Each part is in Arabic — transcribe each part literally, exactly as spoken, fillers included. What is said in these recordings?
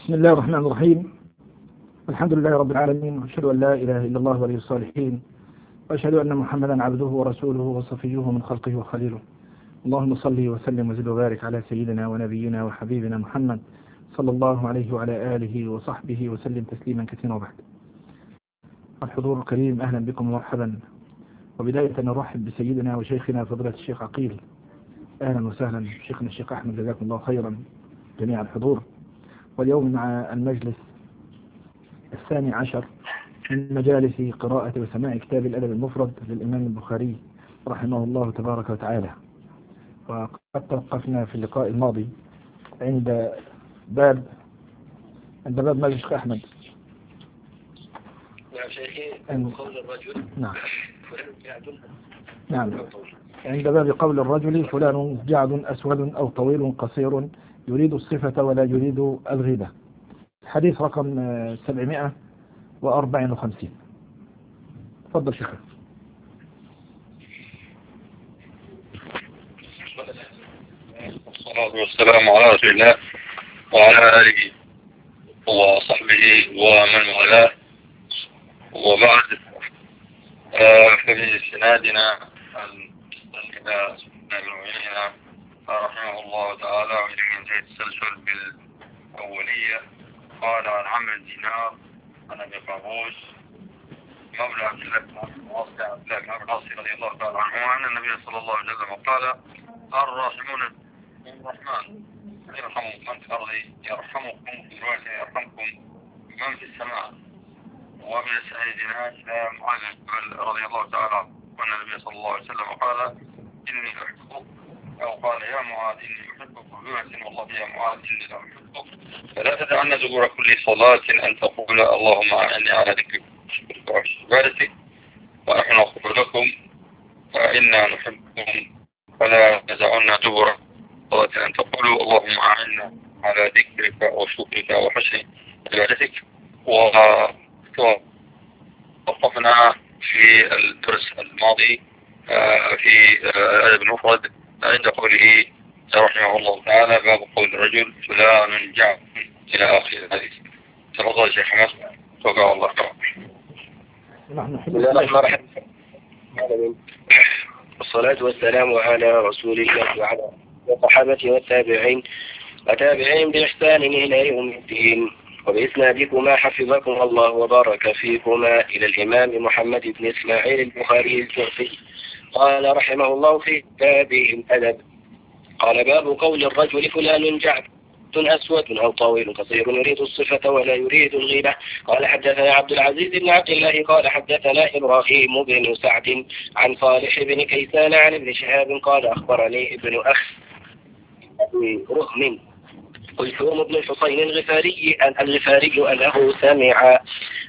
بسم الله الرحمن الرحيم. الحمد لله رب العالمين، وأشهد أن لا إله إلا الله ولي الصالحين، وأشهد أن محمدا عبده ورسوله وصفيه من خلقه وخليله. اللهم صل وسلم وزد وبارك على سيدنا ونبينا وحبيبنا محمد صلى الله عليه وعلى آله وصحبه وسلم تسليما كثيرا. وبعد، الحضور الكريم أهلا بكم ومرحبا. وبداية نرحب بسيدنا وشيخنا فضيلة الشيخ عقيل. أهلا وسهلا شيخنا الشيخ أحمد، جزاكم الله خيرا جميع الحضور. واليوم مع المجلس الثاني عشر من مجالس قراءة وسماع كتاب الأدب المفرد للإمام البخاري رحمه الله تبارك وتعالى. وقد توقفنا في اللقاء الماضي عند باب عند باب ماذا شيخ أحمد؟ نعم شيخي، قول الرجل نعم فلان جعد نعم عند باب قول الرجل فلان جعد أسود أو طويل قصير يريد الصفة ولا يريد الغيبة. حديث رقم سبعمائة وأربعة وخمسين. تفضل شيخ. والصلاة والسلام على رسول الله وعلى آله وصحبه ومن والاه، وبعد. آه ففي سنادنا إلى سنة المؤمنين رحمه الله تعالى وإلى منتهى التسلسل بالأولية. قال عن عمرو الدينار عن أبي قابوس مولى عبد الله بن عمرو العاص رضي الله تعالى عنه أن النبي صلى الله عليه وسلم قال: الراحمون الرحمن يرحم من في الأرض يرحمكم في رواية يرحمكم من في السماء. ومن السنة إلى معاذ رضي الله تعالى عنه أن النبي صلى الله عليه وسلم قال: إني أحبك، أو قال: يا معاذ إني أحبك، بمثل والله يا معاذ إني لا أحبك، فلا تدعن دبر كل صلاة أن تقول اللهم أعني على ذكرك وشكرك وعبادتك، ونحن نغفر لكم فإنا نحبكم، فلا تدعن دبر صلاة أن تقولوا اللهم أعني على ذكرك وشكرك وحسن عبادتك. ووقفنا في الدرس الماضي في الأدب المفرد عند قوله رحمه الله تعالى: باب قول الرجل فلان جعد إلى آخر الحديث. تفضل شيخ حمد، توقع الله تعالى. والصلاة والسلام على رسول الله وعلى الصحابة والتابعين وتابعين بإحسان إلى يوم الدين. وبإسنادكما حفظكم الله وبارك فيكما إلى الإمام محمد بن إسماعيل البخاري الجعفي قال رحمه الله في كتابه الأدب: قال: باب قول الرجل فلان جعد أسود أو طويل قصير يريد الصفة ولا يريد الغيبة. قال: حدثنا عبد العزيز بن عبد الله قال حدثنا إبراهيم بن سعد عن صالح بن كيسان عن ابن شهاب قال: أخبرني ابن أخ رهم قلثوم بن الحصين الغفاري الغفاري أنه سمع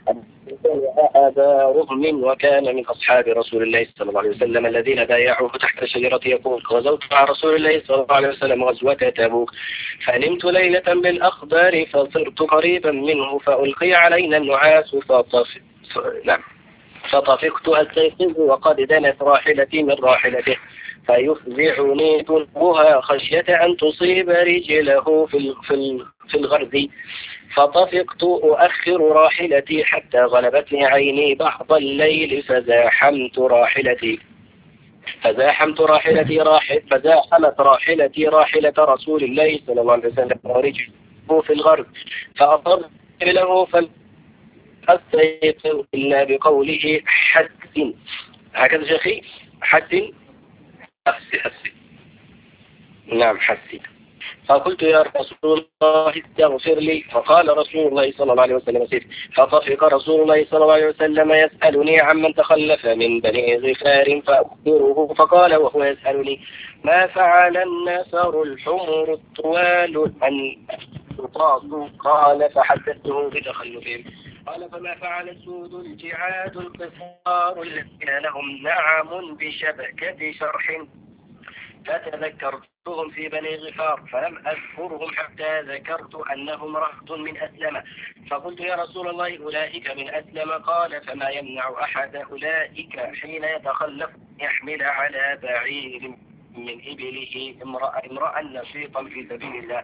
أبا رهم وكان من أصحاب رسول الله صلى الله عليه وسلم الذين بايعوه تحت الشجرة يقول: غزوت مع رسول الله صلى الله عليه وسلم غزوة تبوك، فنمت ليلة بالأخبار فصرت قريبا منه فألقي علينا النعاس فطفق نعم فطفقت أستيقظ وقد دنت راحلتي من راحلته فيفزعني تنبها خشية أن تصيب رجله في في الغرز، فطفقت أؤخر راحلتي حتى غلبتني عيني بعض الليل فزاحمت راحلتي فزاحمت راحلتي راحل فزاحمت راحلتي راحلة رسول الله صلى الله عليه وسلم ورجله في الغرز فأصبت له فأستيقظ إلا بقوله حسن. هكذا شيخي، حسن حسي حسي نعم حسي. فقلت: يا رسول الله استغفر لي. فقال رسول الله صلى الله عليه وسلم: سيد. فطفق رسول الله صلى الله عليه وسلم يسألني عمن تخلف من بني غفار فأخبره، فقال وهو يسألني: ما فعل النفر الحمر الطوال أن تطاصوا؟ قال: فحدثته بتخلفهم. قال: فما فعل السود الجعاد القصار الذين لهم نعم بشبكة شرح؟ فتذكرتهم في بني غفار فلم أذكرهم حتى ذكرت أنهم رهط من أسلم. فقلت: يا رسول الله أولئك من أسلم. قال: فما يمنع أحد أولئك حين يتخلف يحمل على بعير من إبله امرأ, امرأ نشيطا في سبيل الله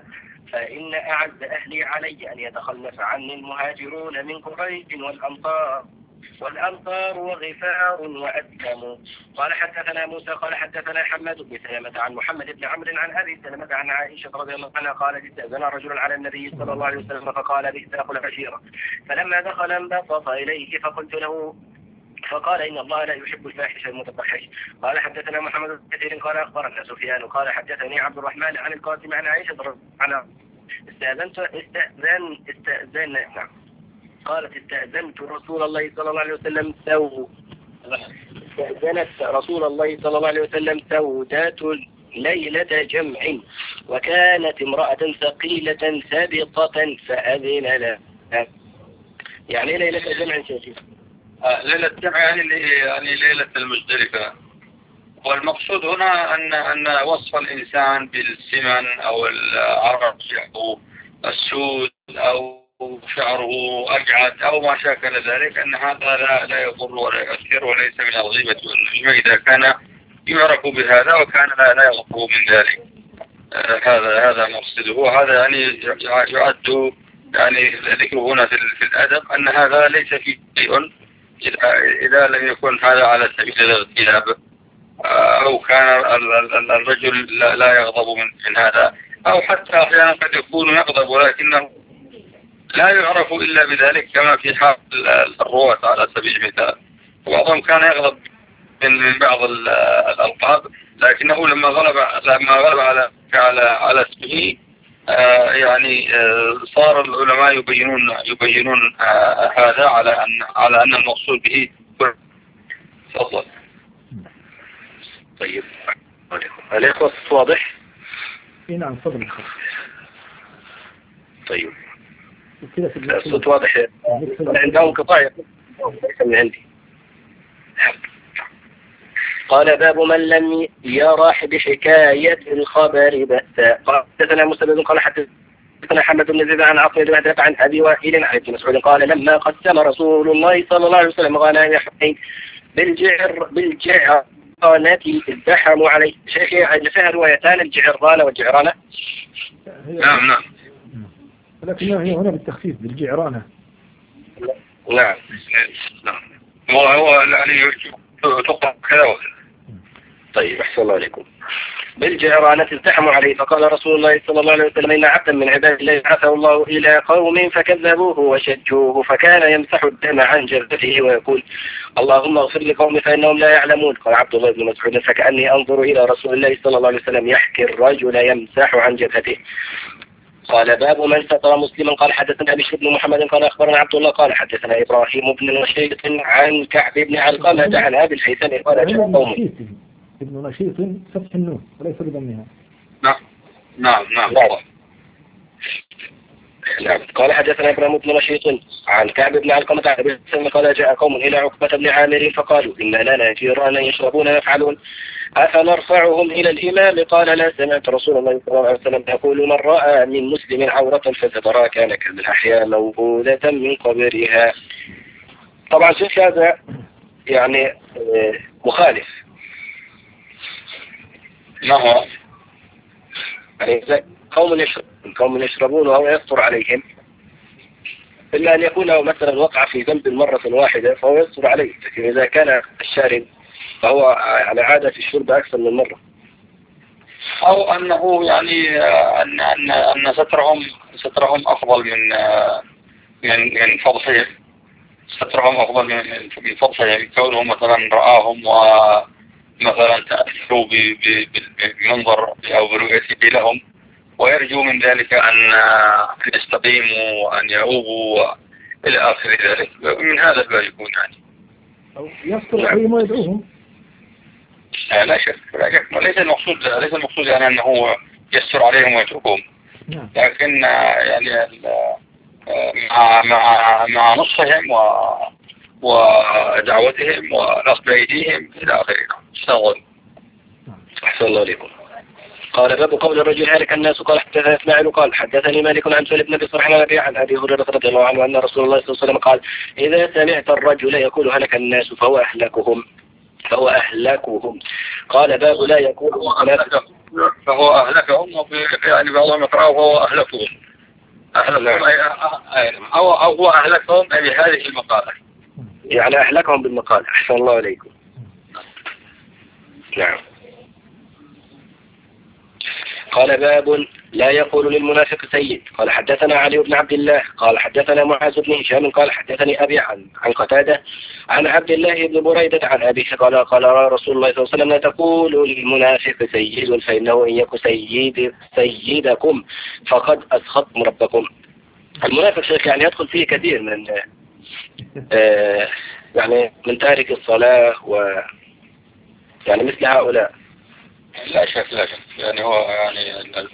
فإن أعز أهلي علي أن يتخلف عني المهاجرون من قريش والأنصار والأنصار وغفار وأسلم. قال حدثنا موسى قال حدثنا حماد بن سلمة عن محمد بن عمرو عن أبي سلمة عن عائشة رضي الله عنها قالت استأذن رجل على النبي صلى الله عليه وسلم فقال بئس أخو العشيرة، فلما دخل انبسط إليه فقلت له فقال إن الله لا يحب الفاحش المتفحش. قال حدثنا محمد بن كثير قال أخبرنا سفيان قال حدثني عبد الرحمن عن القاسم عن عائشة رضي الله عنها استأذنت استأذن استأذن نعم قالت استأذنت رسول الله صلى الله عليه وسلم سو استأذنت رسول الله صلى الله عليه وسلم سودات ليلة جمع وكانت امرأة ثقيلة سابقة فأذن لها. يعني ليلة جمع شيخي آه ليلة جمع يعني يعني ليلة المزدلفة. والمقصود هنا أن أن وصف الإنسان بالسمن أو العرج أو السود أو شعره أجعد أو ما شاكل ذلك أن هذا لا, لا يضر ولا يؤثر وليس من الغيبة والنميمة إذا كان يعرف بهذا وكان لا, لا يغضب من ذلك. آه هذا هذا مقصده وهذا يعني يعد يعني ذكره هنا في, في الأدب أن هذا ليس فيه شيء إذا, إذا لم يكن هذا على سبيل الاغتياب أو كان الرجل لا يغضب من, من هذا أو حتى أحيانا قد يكون يغضب ولكنه لا يعرف إلا بذلك كما في حال الرواة على سبيل المثال. وبعضهم كان يغضب من بعض الألقاب لكنه لما غلب لما غلب على على على اسمه آه يعني آه صار العلماء يبينون يبينون آه هذا على أن على أن المقصود به. تفضل. طيب الإخوة واضح؟ نعم تفضل. طيب الصوت واضح عندهم قطاع من عندي. قال باب من لم يرح بحكاية الخبر بأسا. قال حدثنا مسدد قال حدثنا حمد بن زيد عن عاصم بن عبد عن أبي وائل عن ابن مسعود قال لما قسم رسول الله صلى الله عليه وسلم غنائم حنين بالجعر بالجعرانة ازدحموا عليه. شيخي فيها روايتان الجعرانة والجعرانة. نعم نعم ولكن هي هنا بالتخفيف بالجعرانة. نعم نعم هو هو يعني تقطع كذا وكذا. طيب أحسن الله عليكم. بالجعرانة ازدحموا عليه فقال رسول الله صلى الله عليه وسلم إن عبدا من عباد الله بعثه الله إلى قوم فكذبوه وشجوه فكان يمسح الدم عن جبهته ويقول اللهم اغفر لقوم فإنهم لا يعلمون. قال عبد الله بن مسعود فكأني أنظر إلى رسول الله صلى الله عليه وسلم يحكي الرجل يمسح عن جبهته. قال باب من ستر مسلما. قال حدثنا بشر بن محمد قال أخبرنا عبد الله قال حدثنا إبراهيم بن نشيط عن كعب بن علقمة عن أبي الحيثم قال جاء قوم. ابن نشيط فتح النون وليس بضمها. نعم نعم نعم نعم. قال حدثنا إبراهيم بن نشيط عن كعب بن علقمة عن أبي الحيثم قال جاء قوم إلى عقبة بن عامر فقالوا إن لنا جيران يشربون يفعلون أفنرفعهم إلى الإمام. قال لا سمعت رسول الله صلى الله عليه وسلم يقول من رأى من مسلم عورة فسترى كان كالأحياء موجودة من قبرها. طبعا شيخ هذا يعني مخالف. ما هو يعني قوم يشربون قوم يشربون وهو يسطر عليهم إلا أن يكون مثلا وقع في ذنب مرة واحدة فهو يسطر عليه. لكن إذا كان الشارب فهو على عادة الشرب أكثر من مرة أو أنه يعني أن أن أن سترهم سترهم أفضل من من من فضحهم سترهم أفضل من من فضحهم كونهم مثلا رآهم ومثلا تأثروا بمنظر أو برؤيته لهم ويرجو من ذلك أن يستقيموا وأن يؤوبوا إلى آخر ذلك. من هذا الباب يكون يعني أو يسطر عليهم ويدعوهم. لا شك ليس المقصود ليس المقصود يعني أنه يسر عليهم ويتركهم لكن يعني مع مع مع نصحهم و ودعوتهم ونصب أيديهم إلى آخره. اشتغل. أحسن الله عليكم. قال باب قول الرجل هلك الناس. قال حدثنا إسماعيل قال حدثني مالك عن سهل بن أبي صالح عن أبي هريرة رضي الله عنه أن رسول الله صلى الله عليه وسلم قال إذا سمعت الرجل يقول هلك الناس فهو أهلكهم فهو أهلكهم. قال باب لا يقول فهو أهلكهم، وفي يعني بعضهم يقرأ وهو أهلكهم أهلكهم أي أو أو هو أهلكهم أي هذه المقالة، يعني أهلكهم بالمقالة. أحسن الله عليكم. نعم. قال باب لا يقول للمنافق سيد. قال حدثنا علي بن عبد الله قال حدثنا معاذ بن هشام قال حدثني أبي عن عن قتادة عن عبد الله بن بريدة عن أبيه قال قال رسول الله صلى الله عليه وسلم لا تقولوا للمنافق سيد فإنه إن يك سيد سيدكم فقد أسخطتم ربكم. المنافق شيخ يعني يدخل فيه كثير من آه يعني من تارك الصلاة و يعني مثل هؤلاء. لا شك لا شك يعني هو يعني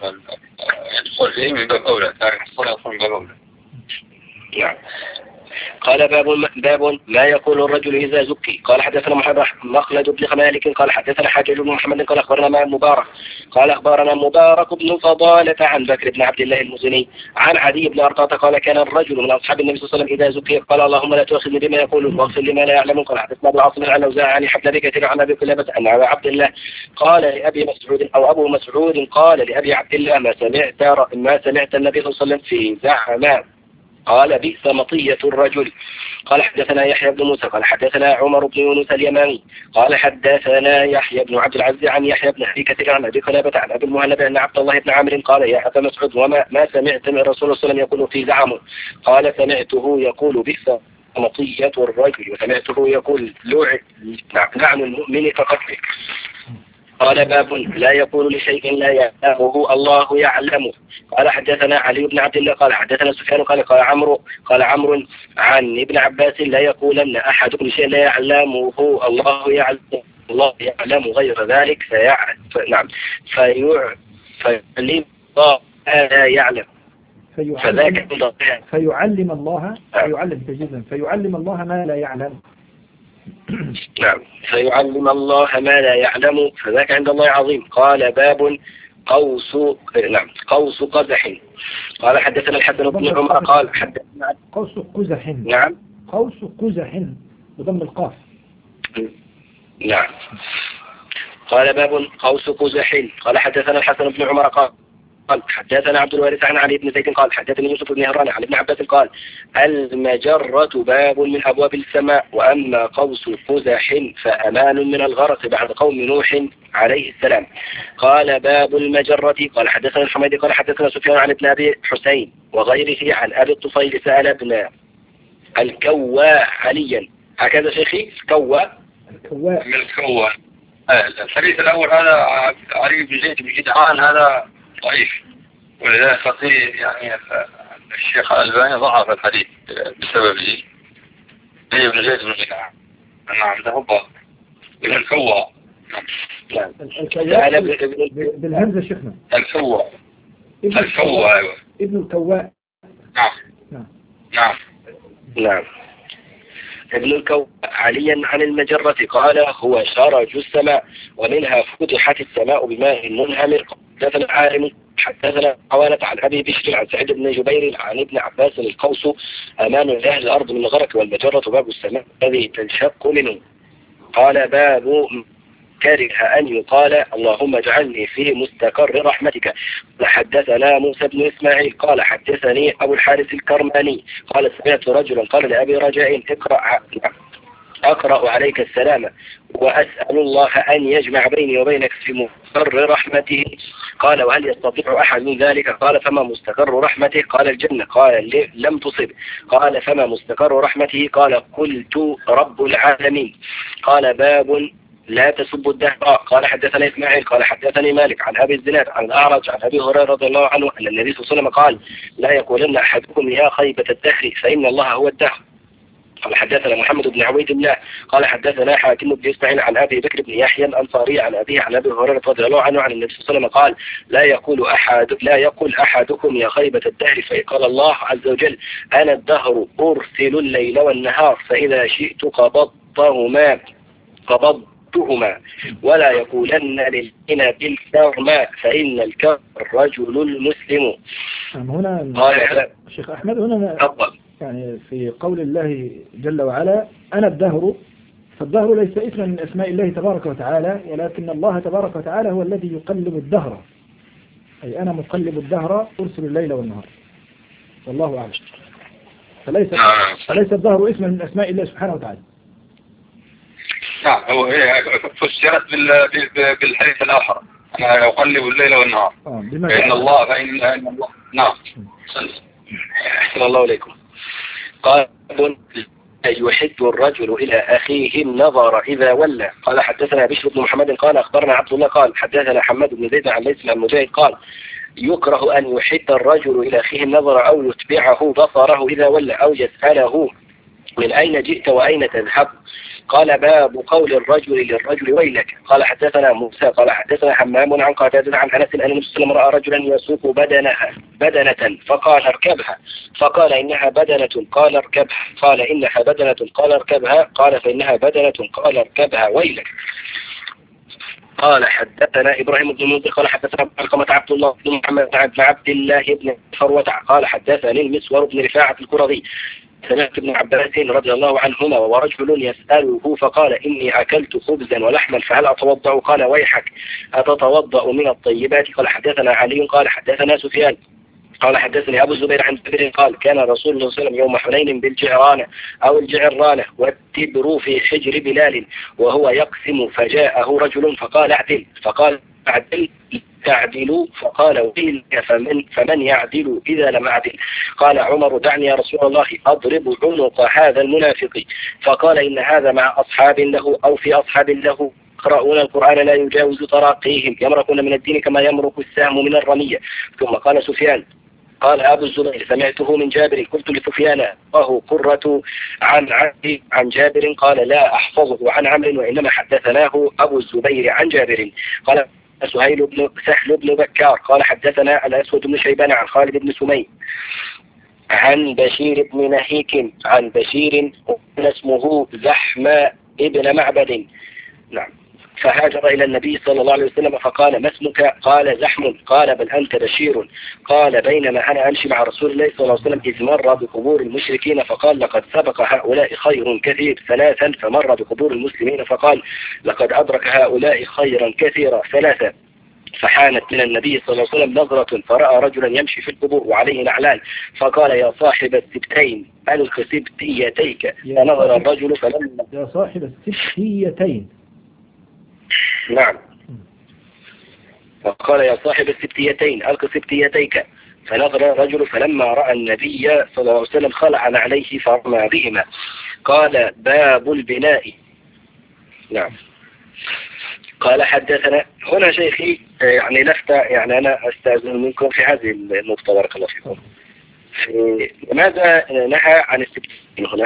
يدخل فيه من باب أولى، تارك الصلاة يدخل من باب أولى. نعم. قال باب باب ما يقول الرجل إذا زكي. قال حدثنا محمد مخلد بن مالك قال حدثنا حاجج بن محمد قال أخبرنا مع مبارك قال أخبرنا مبارك بن فضالة عن بكر بن عبد الله المزني عن عدي بن أرطاة قال كان الرجل من أصحاب النبي صلى الله عليه وسلم إذا زكي قال اللهم لا تؤاخذني بما يقول واغفر لما لا يعلم. قال حدثنا أبو العاصم عن أوزاعي عن حبل بكثير عن أبي كلابة عن عبد الله قال لأبي مسعود أو أبو مسعود قال لأبي عبد الله ما سمعت ما سمعت النبي صلى الله عليه وسلم في زعما قال بئس مطية الرجل. قال حدثنا يحيى بن موسى قال حدثنا عمر بن يونس اليماني قال حدثنا يحيى بن عبد العزيز عن يحيى بن أبي كثير عن أبي قلابة عن أبي المهلب أن عبد الله بن عمرو قال يا أبا مسعود وما ما سمعت من رسول الله صلى الله عليه وسلم يقول في زعمه. قال سمعته يقول بئس مطية الرجل وسمعته يقول لعن المؤمن كقتله. قال باب لا يقول لشيء لا يعلمه الله يعلمه. قال حدثنا علي بن عبد الله قال حدثنا سفيان قال قال عمرو قال عمرو عن ابن عباس لا يقولن أحدكم شيء لا يعلمه الله يعلم الله يعلم غير ذلك فيعلم نعم فيعلم الله لا يعلم فذاك فيعلم الله فيعلم تجدا فيعلم الله ما لا يعلم. نعم فيعلم الله ما لا يعلم فذاك عند الله عظيم. قال باب قوس نعم قوس قزح. قال حدثنا الحسن بن عمر قال حدثنا قوس قزح. نعم قوس قزح بضم القاف. نعم. قال باب قوس قزح. قال حدثنا الحسن بن عمر قال قال حدثنا عبد الوارث عن علي بن زيد قال حدثني يوسف بن هران عن ابن عباس قال المجرة باب من أبواب السماء وأما قوس قزح فأمان من الغرق بعد قوم نوح عليه السلام. قال باب المجرة. قال حدثنا الحميدي قال حدثنا سفيان عن ابن أبي حسين وغيره عن أبي الطفيل سأل ابن الكواء عليا هكذا شيخي الكواء الكواء من الكواء. الحديث الأول هذا علي بن زيد بن جدعان هذا ضعيف ولذلك خطير يعني الشيخ الألباني ضعف الحديث بسببه. علي بن زيد بن جدعان نعم ده هو ابن الكواء. نعم الكواء بالهمزة شيخنا الكواء الكواء أيوة ابن الكواء. نعم نعم نعم نعم ابن الكواء عليا عن المجرة قال هو شرج السماء ومنها فتحت السماء بماء منهمر. حدثنا عالم حدثنا حوالة عن أبي بشر عن سعيد بن جبير عن ابن عباس القوس أمان الله الأرض من الغرق والمجرة باب السماء الذي تنشق منه. قال باب كره أن يقال اللهم اجعلني في مستقر رحمتك. حدثنا موسى بن إسماعيل قال حدثني أبو الحارث الكرماني قال سمعت رجلا قال لأبي رجاء اقرأ أقرأ عليك السلام وأسأل الله أن يجمع بيني وبينك في مستقر رحمته. قال وهل يستطيع أحد من ذلك؟ قال فما مستقر رحمته؟ قال الجنة. قال لم تصب. قال فما مستقر رحمته؟ قال قلت رب العالمين. قال باب لا تسبوا الدهر. قال حدثنا إسماعيل قال حدثني مالك عن أبي الزناد عن الأعرج عن أبي هريرة رضي الله عنه أن النبي صلى الله عليه وسلم قال لا يقولن أحدكم يا خيبة الدهر فإن الله هو الدهر. قال حدثنا محمد بن عبيد الله قال حدثنا حاكم بن إسماعيل عن أبي بكر بن يحيى الأنصاري عن أبيه عن أبي هريرة رضي الله عنه عن النبي صلى الله عليه وسلم قال لا يقول أحد لا يقول أحدكم يا خيبة الدهر فقال الله عز وجل أنا الدهر أرسل الليل والنهار فإذا شئت قبضتهما قبضتهما ولا يقولن للإنى بالكرم فإن الكرم الرجل المسلم. هنا قال الشيخ أحمد هنا أفضل يعني في قول الله جل وعلا أنا الدهر فالدهر ليس اسما من أسماء الله تبارك وتعالى، ولكن الله تبارك وتعالى هو الذي يقلب الدهر، أي أنا مقلب الدهر أرسل الليل والنهار، والله أعلم. فليس فليس الدهر اسما من أسماء الله سبحانه وتعالى. نعم، هو فسرت بالحديث الآخر أنا أقلب الليل والنهار. آه فإن الله فإن الله نعم. أحسن الله إليكم. قال يحد الرجل إلى أخيه النظر إذا ولى. قال حدثنا بشر بن محمد قال أخبرنا عبد الله قال حدثنا حماد بن زيد عن ليث بن مجاهد قال يكره أن يحد الرجل إلى أخيه النظر أو يتبعه بصره إذا ولى أو يسأله من أين جئت وأين تذهب. قال باب قول الرجل للرجل ويلك. قال حدثنا موسى قال حدثنا حمام عن قتادة عن أنس أن النبي صلى الله عليه وسلم رأى رجلا يسوق بدنها بدنة فقال اركبها، فقال إنها بدنة، قال اركبها، قال إنها بدنة، قال اركبها، قال فإنها بدنة، قال اركبها ويلك. قال حدثنا إبراهيم بن منذر قال حدثنا علقمة عبد الله بن محمد بن عبد الله بن فروة قال حدثني المسور بن رفاعة القرظي سمعت ابن عباس رضي الله عنهما ورجل يسأله فقال إني أكلت خبزا ولحما فهل أتوضأ؟ قال ويحك أتتوضأ من الطيبات؟ قال حدثنا علي قال حدثنا سفيان قال حدثني أبو الزبير عن جابر قال كان رسول الله صلى الله عليه وسلم يوم حنين بالجعرانة أو الجعرانة والتبر في حجر بلال وهو يقسم فجاءه رجل فقال اعدل، فقال اعدل تعدلوا، فقال ويلك فمن, فمن يعدل إذا لم أعدل. قال عمر دعني يا رسول الله أضرب عنق هذا المنافق، فقال إن هذا مع أصحاب له أو في أصحاب له يقرؤون القرآن لا يجاوز تراقيهم يمرقون من الدين كما يمرق السهم من الرمية. ثم قال سفيان قال أبو الزبير سمعته من جابر قلت لسفيان وهو قرة عن عبد عن جابر قال لا أحفظه عن عمرو وإنما حدثناه أبو الزبير عن جابر. قال سهيل بن سهل بن بكار قال حدثنا الأسود بن شيبان عن خالد بن سمي عن بشير بن نهيك عن بشير اسمه زحماء ابن معبد نعم فهاجر إلى النبي صلى الله عليه وسلم فقال ما اسمك؟ قال زحم، قال بل أنت بشير. قال بينما أنا أمشي مع رسول الله صلى الله عليه وسلم إذ مر بقبور المشركين فقال لقد سبق هؤلاء خير كثير ثلاثا، فمر بقبور المسلمين فقال لقد أدرك هؤلاء خيرا كثيرا ثلاثا، فحانت من النبي صلى الله عليه وسلم نظرة فرأى رجلا يمشي في القبور وعليه نعلان فقال يا صاحب السبتين ألق سبتيتيك، فنظر الرجل فلما يا صاحب السبتيتين نعم وقال يا صاحب السبتيتين ألق سبتيتيك، فنظر الرجل فلما رأى النبي صلى الله عليه وسلم خلع عليه فرمى بهما. قال باب البناء نعم. قال حدثنا هنا شيخي يعني لفتة يعني أنا أستأذن منكم في هذه النقطة بارك الله فيكم. لماذا نهى عن السبتين هنا؟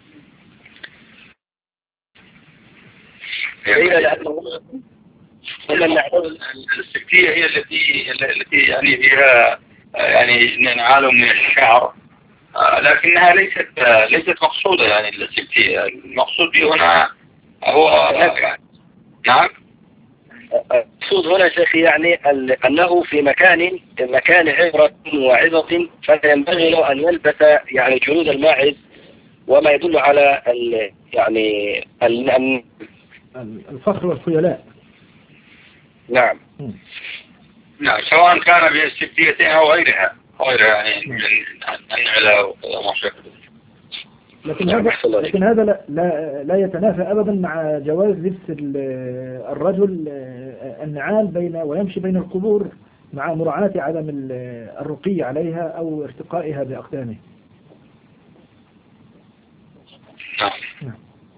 السبتية هي التي التي يعني فيها يعني نعال من الشعر، لكنها ليست ليست مقصودة. يعني السبتية المقصود هنا هو نعم المقصود هنا شيخي يعني أنه في مكان مكان عبرة وعظة فلا ينبغي له أن يلبس يعني جلود الماعز وما يدل على ال يعني ال الفخر والخيلاء. نعم نعم سواء كان بالسبتيتين أو غيرها غيرها يعني من النعلة وما شابه. لكن هذا لكن هذا لا, لا لا يتنافى أبدا مع جواز لبس الرجل النعال بين ويمشي بين القبور مع مراعاة عدم الرقي عليها أو ارتقائها بأقدامه. نعم.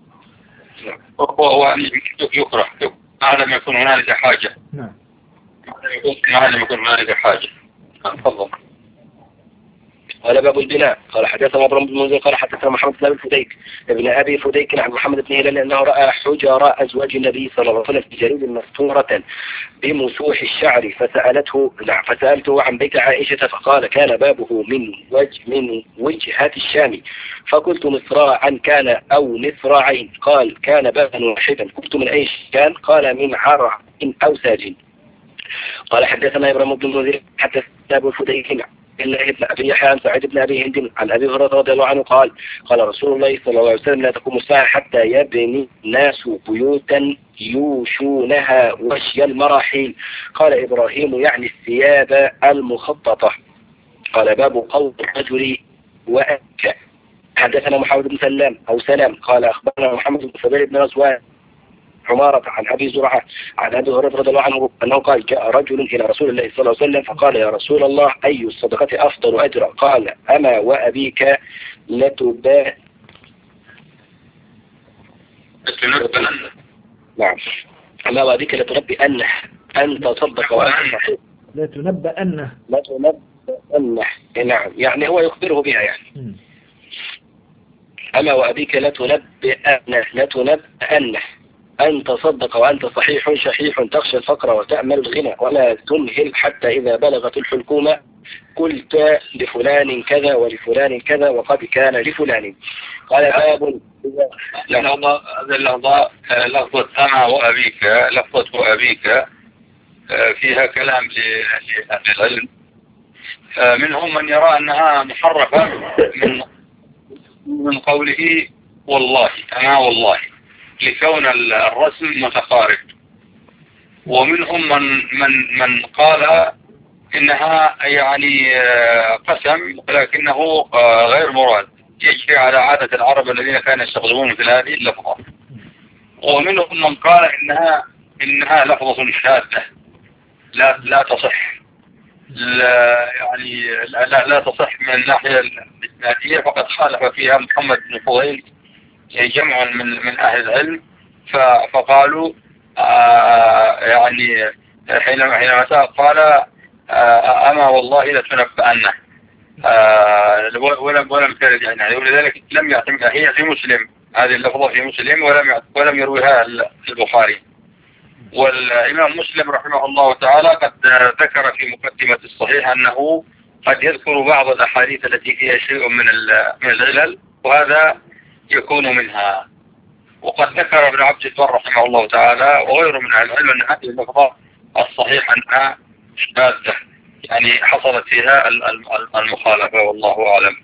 هو يكره ما لم يكن هنالك حاجة. نعم. ما لم يكن هنالك حاجة. تفضل. قال باب البناء. قال حدثنا ابراهيم بن منذر قال حدثنا محمد بن ابي فديك ابن ابي فديك عن محمد بن هلال انه راى حجر ازواج النبي صلى الله عليه وسلم في جريد مستورة بمسوح الشعر فسالته فسالته عن بيت عائشة فقال كان بابه من وجه من وجهة الشام، فقلت مصراعا كان او مصراعين؟ قال كان بابا واحدا. قلت من اي كان؟ قال من عرع او ساج. قال حدثنا ابراهيم بن منذر حدثنا ابو الفديك الله بن أبي يحيى عن سعيد بن أبي هند عن أبي هريرة رضي الله عنه قال قال رسول الله صلى الله عليه وسلم لا تقوم الساعة حتى يبني الناس بيوتا يوشونها وشي المراحيل. قال إبراهيم يعني الثياب المخططة. قال باب قول الرجل وأك. حدثنا محمد بن سلام أو سلام قال أخبرنا محمد بن فضيل بن رزوان عمارة عن أبي زرعة عن أبي هريرة رضي الله عنه أنه قال جاء رجل إلى رسول الله صلى الله عليه وسلم فقال يا رسول الله أي الصدقة أفضل أجرا؟ قال أما وأبيك لتبا نعم أما وأبيك لتنبئنه أن تصدق وأنت لا تنبئنه لا تنبئنه نعم يعني هو يخبره بها يعني. أما وأبيك لتنبئنه لتنبئنه أن تصدق وأنت صحيح شحيح تخشى الفقر وتأمل الغنى ولا تمهل حتى إذا بلغت الحلقومة قلت لفلان كذا ولفلان كذا وقد كان لفلان. قال باب اللفظة لفظة أنا وأبيك لفظة وأبيك فيها كلام لأهل العلم منهم من يرى أنها محرفة من من قوله والله أنا والله لكون الرسم متقارب ومنهم من من من قال إنها يعني قسم لكنه غير مراد يجري على عادة العرب الذين كانوا يستخدمون مثل هذه اللفظة ومنهم من قال إنها إنها لفظة شاذة لا لا تصح لا يعني لا, لا تصح من الناحية الإسنادية فقد خالف فيها محمد بن فضيل جمع من من أهل العلم فقالوا آه يعني حينما حينما قال آه أما والله لتنبأنه آه ولم ولم ترد يعني ولذلك لم يعتمد هي في مسلم هذه اللفظة في مسلم ولم ولم يرويها البخاري. والإمام مسلم رحمه الله تعالى قد ذكر في مقدمة الصحيح أنه قد يذكر بعض الأحاديث التي فيها شيء من من العلل وهذا يكون منها. وقد ذكر ابن عبد البر رحمه الله تعالى وغيره من أهل العلم أن هذه اللفظة الصحيح أنها شاذة يعني حصلت فيها المخالفة والله أعلم.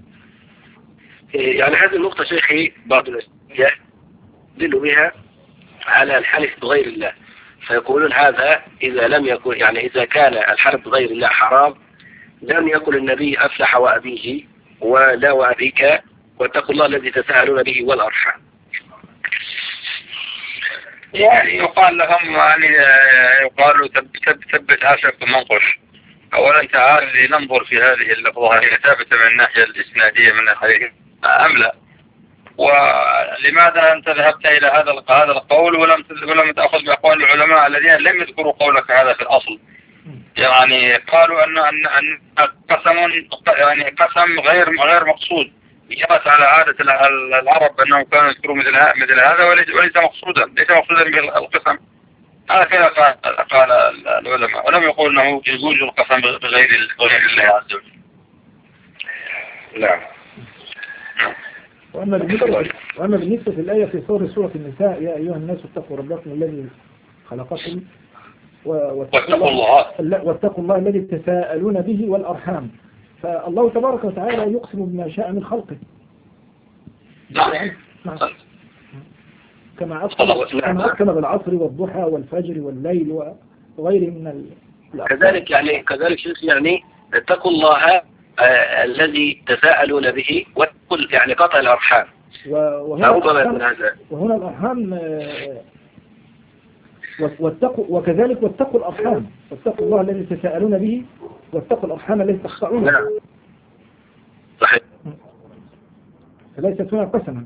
يعني هذه النقطة شيخي بعض الناس يدل بها على الحلف بغير الله فيقولون هذا إذا لم يكن يعني إذا كان الحلف بغير الله حرام لم يقل النبي أفلح وأبيه ولا وأبيك واتقوا الله الذي تساءلون به والأرحام. يعني يقال لهم يعني يقال ثبت ثبت عاشق منقش. أولا تعال لننظر في هذه اللفظة هي ثابتة من الناحية الإسنادية من الحديث أم لا؟ ولماذا أنت ذهبت إلى هذا هذا القول ولم ولم تأخذ بأقوال العلماء الذين لم يذكروا قولك هذا في الأصل؟ يعني قالوا أن أن أن قسم يعني قسم غير غير مقصود جرت على عادة العرب أنهم كانوا يذكروا مثل مثل هذا وليس مقصودا ليس مقصودا بالقسم. هكذا قال قال العلماء ولم يقول أنه يجوز القسم بغير غير الله عز وجل. نعم. وأما بالنسبة وأما بالنسبة للآية في سورة سورة النساء يا أيها الناس اتقوا ربكم الذي خلقكم واتقوا الله واتقوا الله الذي تساءلون به والأرحام. فالله تبارك وتعالى يقسم بما شاء من خلقه. نعم. كما أقسم كما أقسم بالعصر والضحى والفجر والليل وغيره من الأرحام. كذلك يعني كذلك شيخ يعني اتقوا الله آه الذي تساءلون به واتقوا يعني قطع الأرحام. وهنا الأرحام وهنا الأرحام آه واتقوا وكذلك واتقوا الأرحام واتقوا الله الذي تساءلون به واتقوا الأرحام التي تقطعون. نعم صحيح. فليست هنا قسما.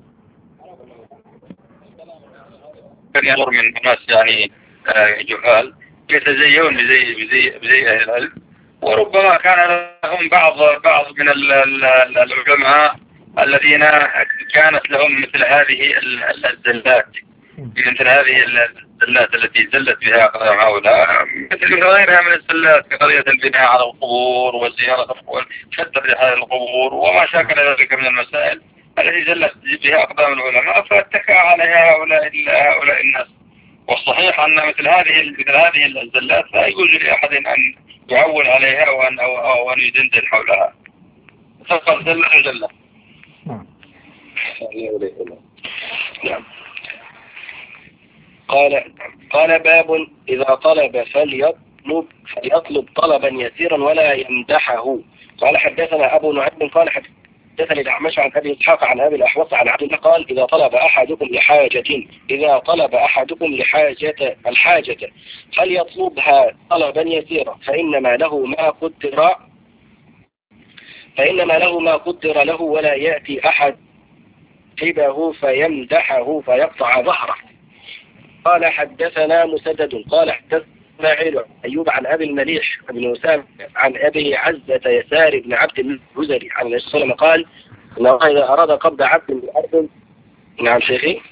كان يمر من ناس يعني جهال يتزيون بزي بزي بزي أهل العلم وربما كان لهم بعض بعض من العلماء الذين كانت لهم مثل هذه الزلات مثل هذه الزلات التي زلت بها أقدام هؤلاء مثل غيرها من الزلات كقضية البناء على القبور وزيارة شد رحال القبور وما شاكل ذلك من المسائل التي زلت بها أقدام العلماء فاتكى عليها هؤلاء هؤلاء الناس. والصحيح أن مثل هذه مثل هذه الزلات لا يجوز لأحد أن يعول عليها وأن, أو أن يدندن حولها. ثقل دلة وجلة. نعم. نعم. قال قال باب إذا طلب فليطلب فليطلب طلبا يسيرا ولا يمدحه. قال حدثنا أبو نعيم قال حدثني الأعمش عن أبي إسحاق عن أبي الأحوص عن عبد الله قال إذا طلب أحدكم لحاجة إذا طلب أحدكم لحاجة الحاجة فليطلبها طلبا يسيرا فإنما له ما قدر فإنما له ما قدر له ولا يأتي أحد حبه فيمدحه فيقطع ظهره. قال حدثنا مسدد قال حدثنا إسماعيل أيوب عن أبي المليح بن وسام عن أبي عزة يسار بن عبد الهزري عن النبي صلى الله عليه وسلم قال إنه إذا أراد قبض عبد بأرض. نعم شيخي.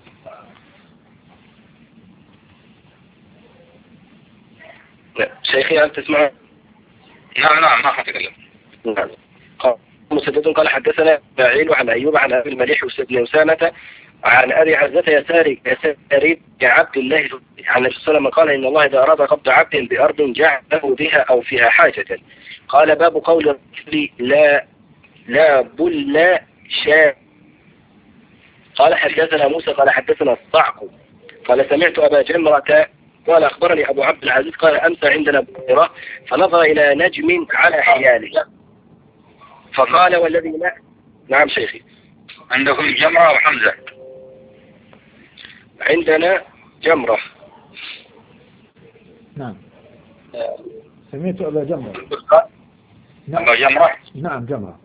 شيخي هل تسمع؟ نعم نعم ما حتكلم. نعم. قال مسدد قال حدثنا إسماعيل عن أيوب عن أبي المليح بن وسامة عن أبي عزة يساري يساري عبد الله عن النبي صلى الله عليه وسلم قال إن الله إذا أراد قبض عبد بأرض جعله بها أو فيها حاجة. قال باب قول الرجل لا لا بل شاء. قال حدثنا موسى قال حدثنا الصعق قال سمعت أبا جمرة قال أخبرني أبو عبد العزيز قال أمسى عندنا بحيرة فنظر إلى نجم على حياله فقال والذي لا. نعم شيخي. عندكم جمرة وحمزة؟ عندنا جمرة. نعم. سمعت أبا جمرة. نعم. أبا جمرة؟ نعم جمرة.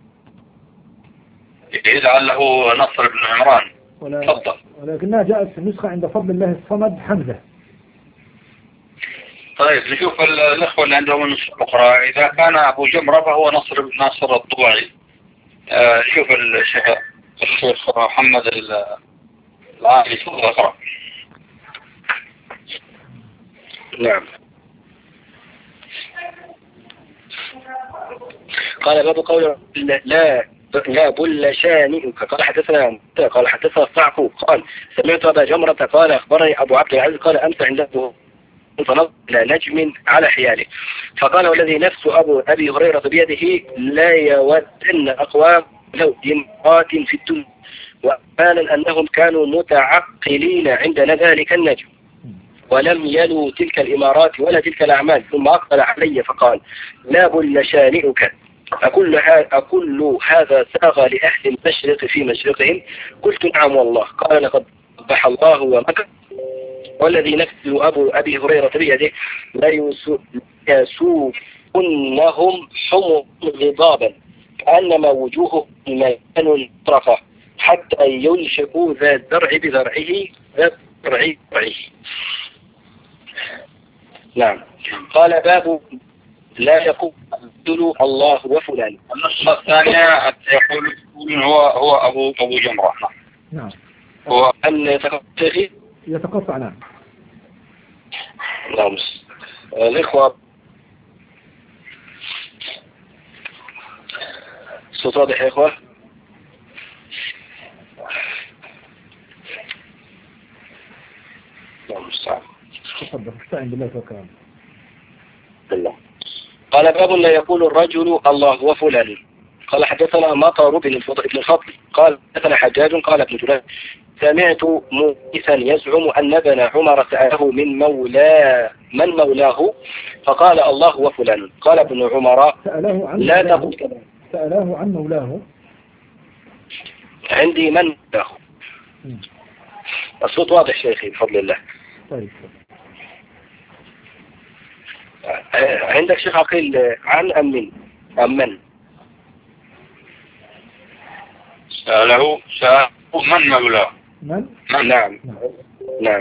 يجعل له نصر بن عمران. تفضل. ولكنها جاءت في النسخة عند فضل الله الصمد حمزة. طيب نشوف الأخوة اللي عندهم النسخة الأخرى. إذا كان أبو جمرة فهو نصر بن ناصر الطوعي. آه شوف الشيخ الشيخ محمد العالي في الأخرى. نعم. قال باب قول لا لا بل شانئك. قال حدثنا قال حدثنا الصعق قال سمعت أبا جمرة قال أخبرني أبو عبد العزيز قال أمس عنده فنظر إلى نجم على حياله فقال والذي نفس أبو أبي هريرة بيده لا يودن أقوام لو امرأة في الدنيا وأمانا أنهم كانوا متعقلين عندنا ذلك النجم ولم يلوا تلك الإمارات ولا تلك الأعمال ثم أقبل علي فقال لا بل شانئك أكل, أكل هذا ساغ لأهل المشرق في مشرقهم قلت نعم والله قال لقد ذبح الله ومكر والذي نفس أبو أبي هريرة بيده لا يسوقنهم حمر غضابا كأنما وجوههم مكان طرفة حتى يلشقوا ذا الزرع بزرعه ذا الزرع بزرعه. نعم. قال باب لا يقول الله وفلان. النسخة الثانية يقول هو هو أبو أبو جمرة. نعم. هو أن يتقطع يتقطع. نعم. نعم. الإخوة صوت واضح يا إخوة. نعم مستعان. تفضل استعين بالله وكرم. بالله. قال باب لا يقول الرجل الله وفلان. قال حدثنا مطر بن الفضل قال حدثنا حجاج قال ابن جريج سمعت مؤنسا يزعم أن ابن عمر سأله من مولاه من مولاه فقال الله وفلان. قال ابن عمر سأله عن لا تقل كذا. سأله عن مولاه. عندي من مولاه. الصوت واضح شيخي بفضل الله. طيب. عندك شيخ عقيل عن أم من أم من سأله سأله من مولاه. من؟ نعم نعم, نعم.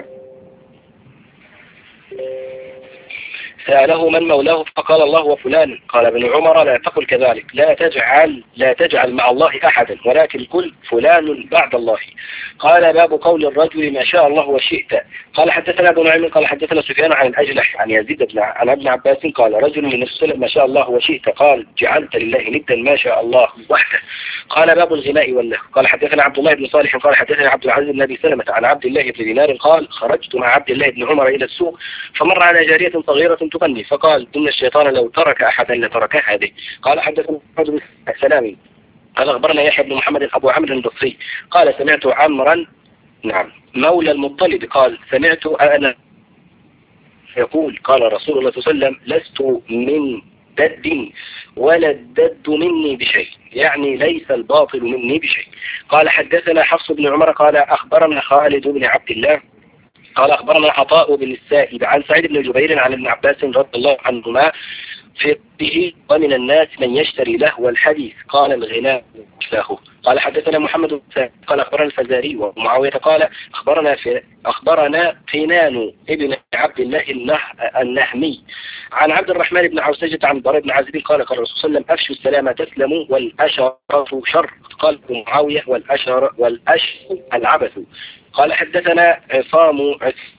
سأله من مولاه فقال الله وفلان. قال ابن عمر لا تقل كذلك لا تجعل لا تجعل مع الله أحدا ولكن قل فلان بعد الله. قال باب قول الرجل ما شاء الله وشئت. قال حدثنا ابو نعيم قال حدثنا سفيان عن الأجلح عن يزيد بن عن ابن عباس قال رجل من السلم ما شاء الله وشئت قال جعلت لله ندا ما شاء الله وحده. قال باب الغناء والله. قال حدثنا عبد الله بن صالح قال حدثنا عبد العزيز بن ابي سلمة عن عبد الله بن دينار قال خرجت مع عبد الله بن عمر إلى السوق فمر على جارية صغيرة تغني، فقال إن الشيطان لو ترك أحدا لترك هذه. قال حدثنا محمد بن سلام قال أخبرنا يحيى بن محمد أبو عمرو البصري قال سمعت عمرا نعم مولى المطلب قال سمعت أنا يقول قال رسول الله صلى الله عليه وسلم لست من دد ولا الدد مني بشيء، يعني ليس الباطل مني بشيء. قال حدثنا حفص بن عمر قال أخبرنا خالد بن عبد الله قال أخبرنا عطاء بن السائب عن سعيد بن جبير عن ابن عباس رضي الله عنهما في به ومن الناس من يشتري له الحديث قال الغناء له. قال حدثنا محمد بن سعيد قال أخبرنا الفزاري ومعاوية قال أخبرنا في أخبرنا فينان ابن عبد الله النهمي عن عبد الرحمن بن عوسجة عن براء بن عازب قال قال الرسول صلى الله عليه وسلم أفشوا السلام تسلموا والأشرة شر. قال معاوية والأشر والأشر العبث. قال حدثنا عصام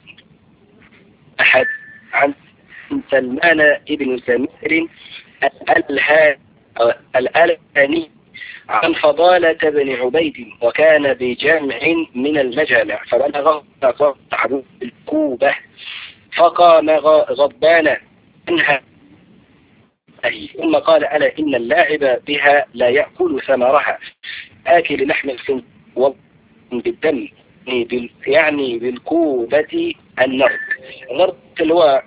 أحد عن سلمان ابن سمير الألهاني عن فضالة بن عبيد وكان بجامع من المجامع فبلغه صاحب الكوبة فقام غضبان منها ثم قال ألا إن اللاعب بها لا يأكل ثمرها آكل لحم الخنزير بالدم يعني بالكوبة النرد. النرد اللي هو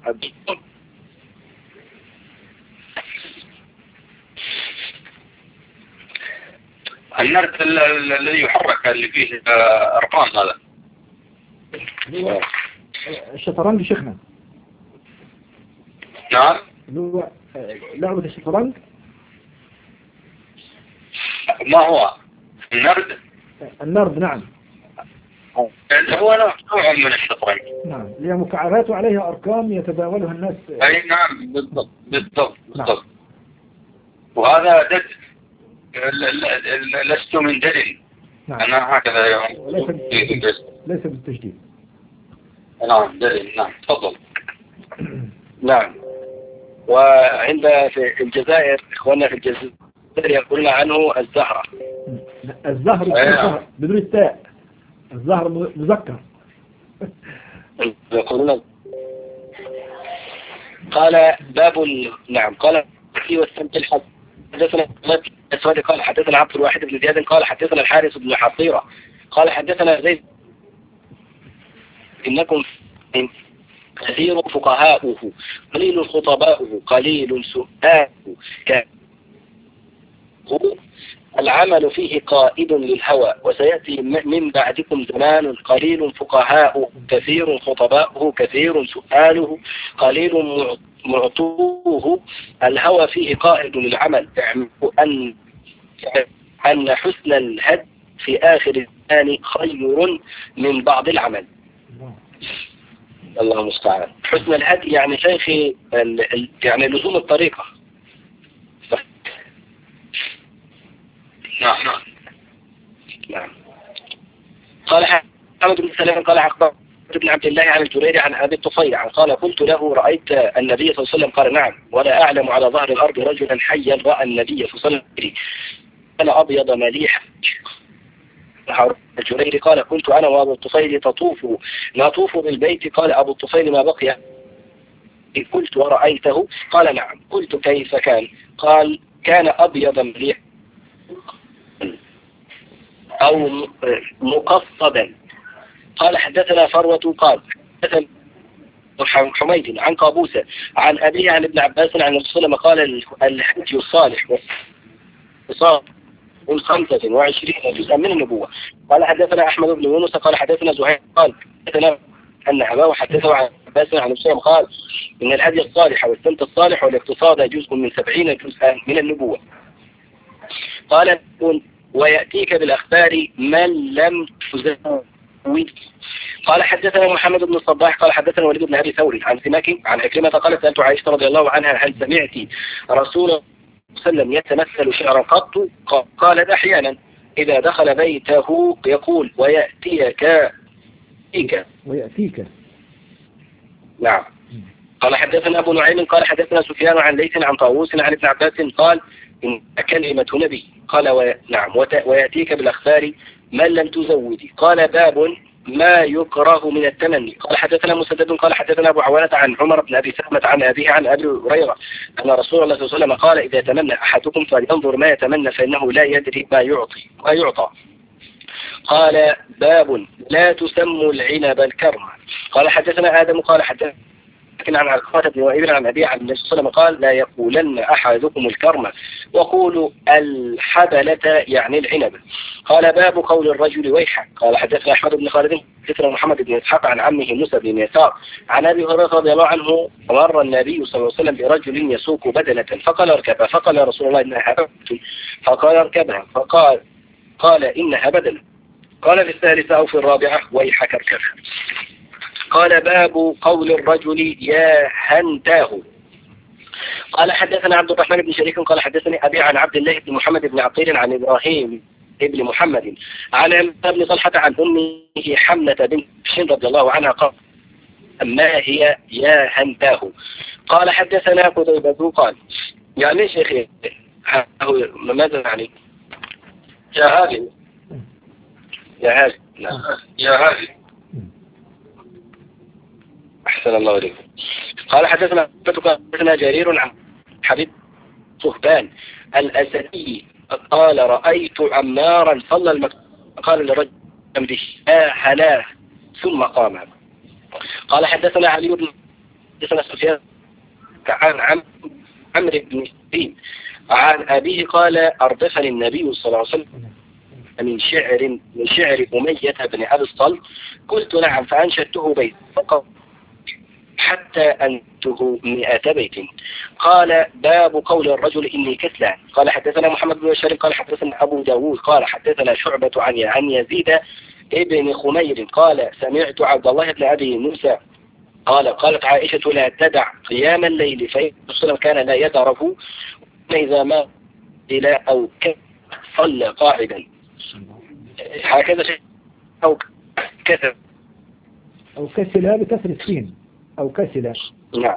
النرد الذي يحرك اللي فيه أرقام هذا هو الشطرنج شيخنا. نعم اللي هو لعبة الشطرنج. ما هو النرد؟ النرد نعم هو نوع من الشطرنج. نعم هي مكعبات وعليها أرقام يتداولها الناس. أي نعم بالضبط بالضبط بالضبط. وهذا دد لست من دليل. نعم. أنا هكذا يوم ليس ليس بالتجديد. نعم دليل. نعم تفضل. نعم. وعند في الجزائر إخواننا في الجزائر يقولون عنه الزهرة. الزهر بدون التاء. الزهر مذكر. يقولون قال باب ال... نعم قال في والسمت الحد حدثنا الأسود قال حدثنا عبد الواحد بن زياد قال حدثنا الحارث بن حصيرة قال حدثنا زيد إنكم كثير فقهاؤه قليل خطباؤه قليل سؤاله كان العمل فيه قائد للهوى وسيأتي من بعدكم زمان قليل فقهاؤه كثير خطباؤه كثير سؤاله قليل معطوه الهوى فيه قائد للعمل اعملوا أن أن حسن الهد في آخر الزمان خير من بعض العمل. الله المستعان. حسن الهد يعني شيخي يعني لزوم الطريقة. نعم نعم نعم. قال حمد بن سلام قال أخبر ابن عبد الله عن الجريري عن أبي الطفيل قال قلت له رأيت النبي صلى الله عليه وسلم قال نعم ولا أعلم على ظهر الأرض رجلا حيا رأى النبي صلى الله عليه وسلم كان أبيض مليح. الجريري قال قلت أنا وأبو الطفيل تطوف نطوف بالبيت قال أبو الطفيل ما بقي قلت ورأيته قال نعم قلت كيف كان قال كان أبيض مليح أو مقصدا. قال حدثنا فروة قال حدثنا حميد عن قابوسة عن أبيه عن ابن عباس عن الرسول صلى الله عليه وسلم قال الحج الصالح وصاب خمسة وعشرين جزءا من النبوة. قال حدثنا أحمد بن يونس قال حدثنا زهير قال حدثنا أن أباه حدثه عن عباس عن الرسول قال إن الهدي الصالح والسمت الصالح والاقتصاد جزء من سبعين جزءا من النبوة. قال ويأتيك بالأخبار من لم تزود. قال حدثنا محمد بن الصباح قال حدثنا وليد بن أبي ثور عن سماك عن عكرمة قالت سألت عائشة رضي الله عنها هل سمعت رسول الله صلى الله عليه وسلم يتمثل شعرا قط؟ قالت أحيانا إذا دخل بيته يقول ويأتيك إيك ويأتيك. نعم. قال حدثنا أبو نعيم قال حدثنا سفيان عن ليث عن طاووس عن ابن عباس قال إن كلمة نبي قال و... نعم وت... ويأتيك بالأخبار من لم تزودي. قال باب ما يكره من التمني. قال حدثنا مسدد قال حدثنا أبو عوانة عن عمر بن أبي سلمة عن أبيه عن أبي هريرة أن رسول الله صلى الله عليه وسلم قال إذا تمنى أحدكم فلينظر ما يتمنى فإنه لا يدري ما يعطي ما يعطى. قال باب لا تسموا العنب الكرم. قال حدثنا آدم قال حدثنا لكن عن علقمة بن وائل عن أبي عن النبي صلى الله عليه وسلم قال لا يقولن أحدكم الكرم وقولوا الحبلة يعني العنب. قال باب قول الرجل ويحك. قال حدثنا أحمد بن خالد حدثنا محمد بن إسحاق عن عمه موسى بن يسار عن أبي هريرة رضي الله عنه مر النبي صلى الله عليه وسلم برجل يسوق بدنة فقال اركبها فقال رسول الله إنها بدنة فقال اركبها فقال قال إنها بدنة. قال في الثالثة أو في الرابعة ويحك اركبها. قال باب قول الرجل يا هنتاه. قال حدثنا عبد الرحمن بن شريك قال حدثني أبي عن عبد الله بن محمد بن عقيل عن إبراهيم ابن محمد عن عمرو بن طلحة عن أمه حملة بنت جحش رضي الله عنها قال ما هي يا هنتاه. قال حدثنا قتيبة قال يعني شيخي ماذا يعني يا هذه يا هذه نعم يا هذه أحسن الله إليكم. قال حدثنا حدثنا جرير عن حبيب صهبان الأسدي قال رأيت عمارا صلى المكتوب قال لرجل به هلا ثم قام. قال حدثنا علي بن حدثنا سفيان عن عم عمرو بن سيرين عن أبيه قال أردفني النبي صلى الله عليه وسلم من شعر من شعر أمية بن أبي الصلت قلت نعم فأنشدته بيت فقال حتى أنته مئة بيت. قال باب قول الرجل إني كسلان. قال حدثنا محمد بن بشار قال حدثنا أبو داود قال حدثنا شعبة عن عن يزيد ابن خمير قال سمعت عبد الله بن أبي موسى قال قالت عائشة لا تدع قيام الليل فإن الرسول كان لا يدره إذا ما إلى أو صلى قاعدا هكذا شيء أو كسر أو كسل بكسر السين أو كسل. نعم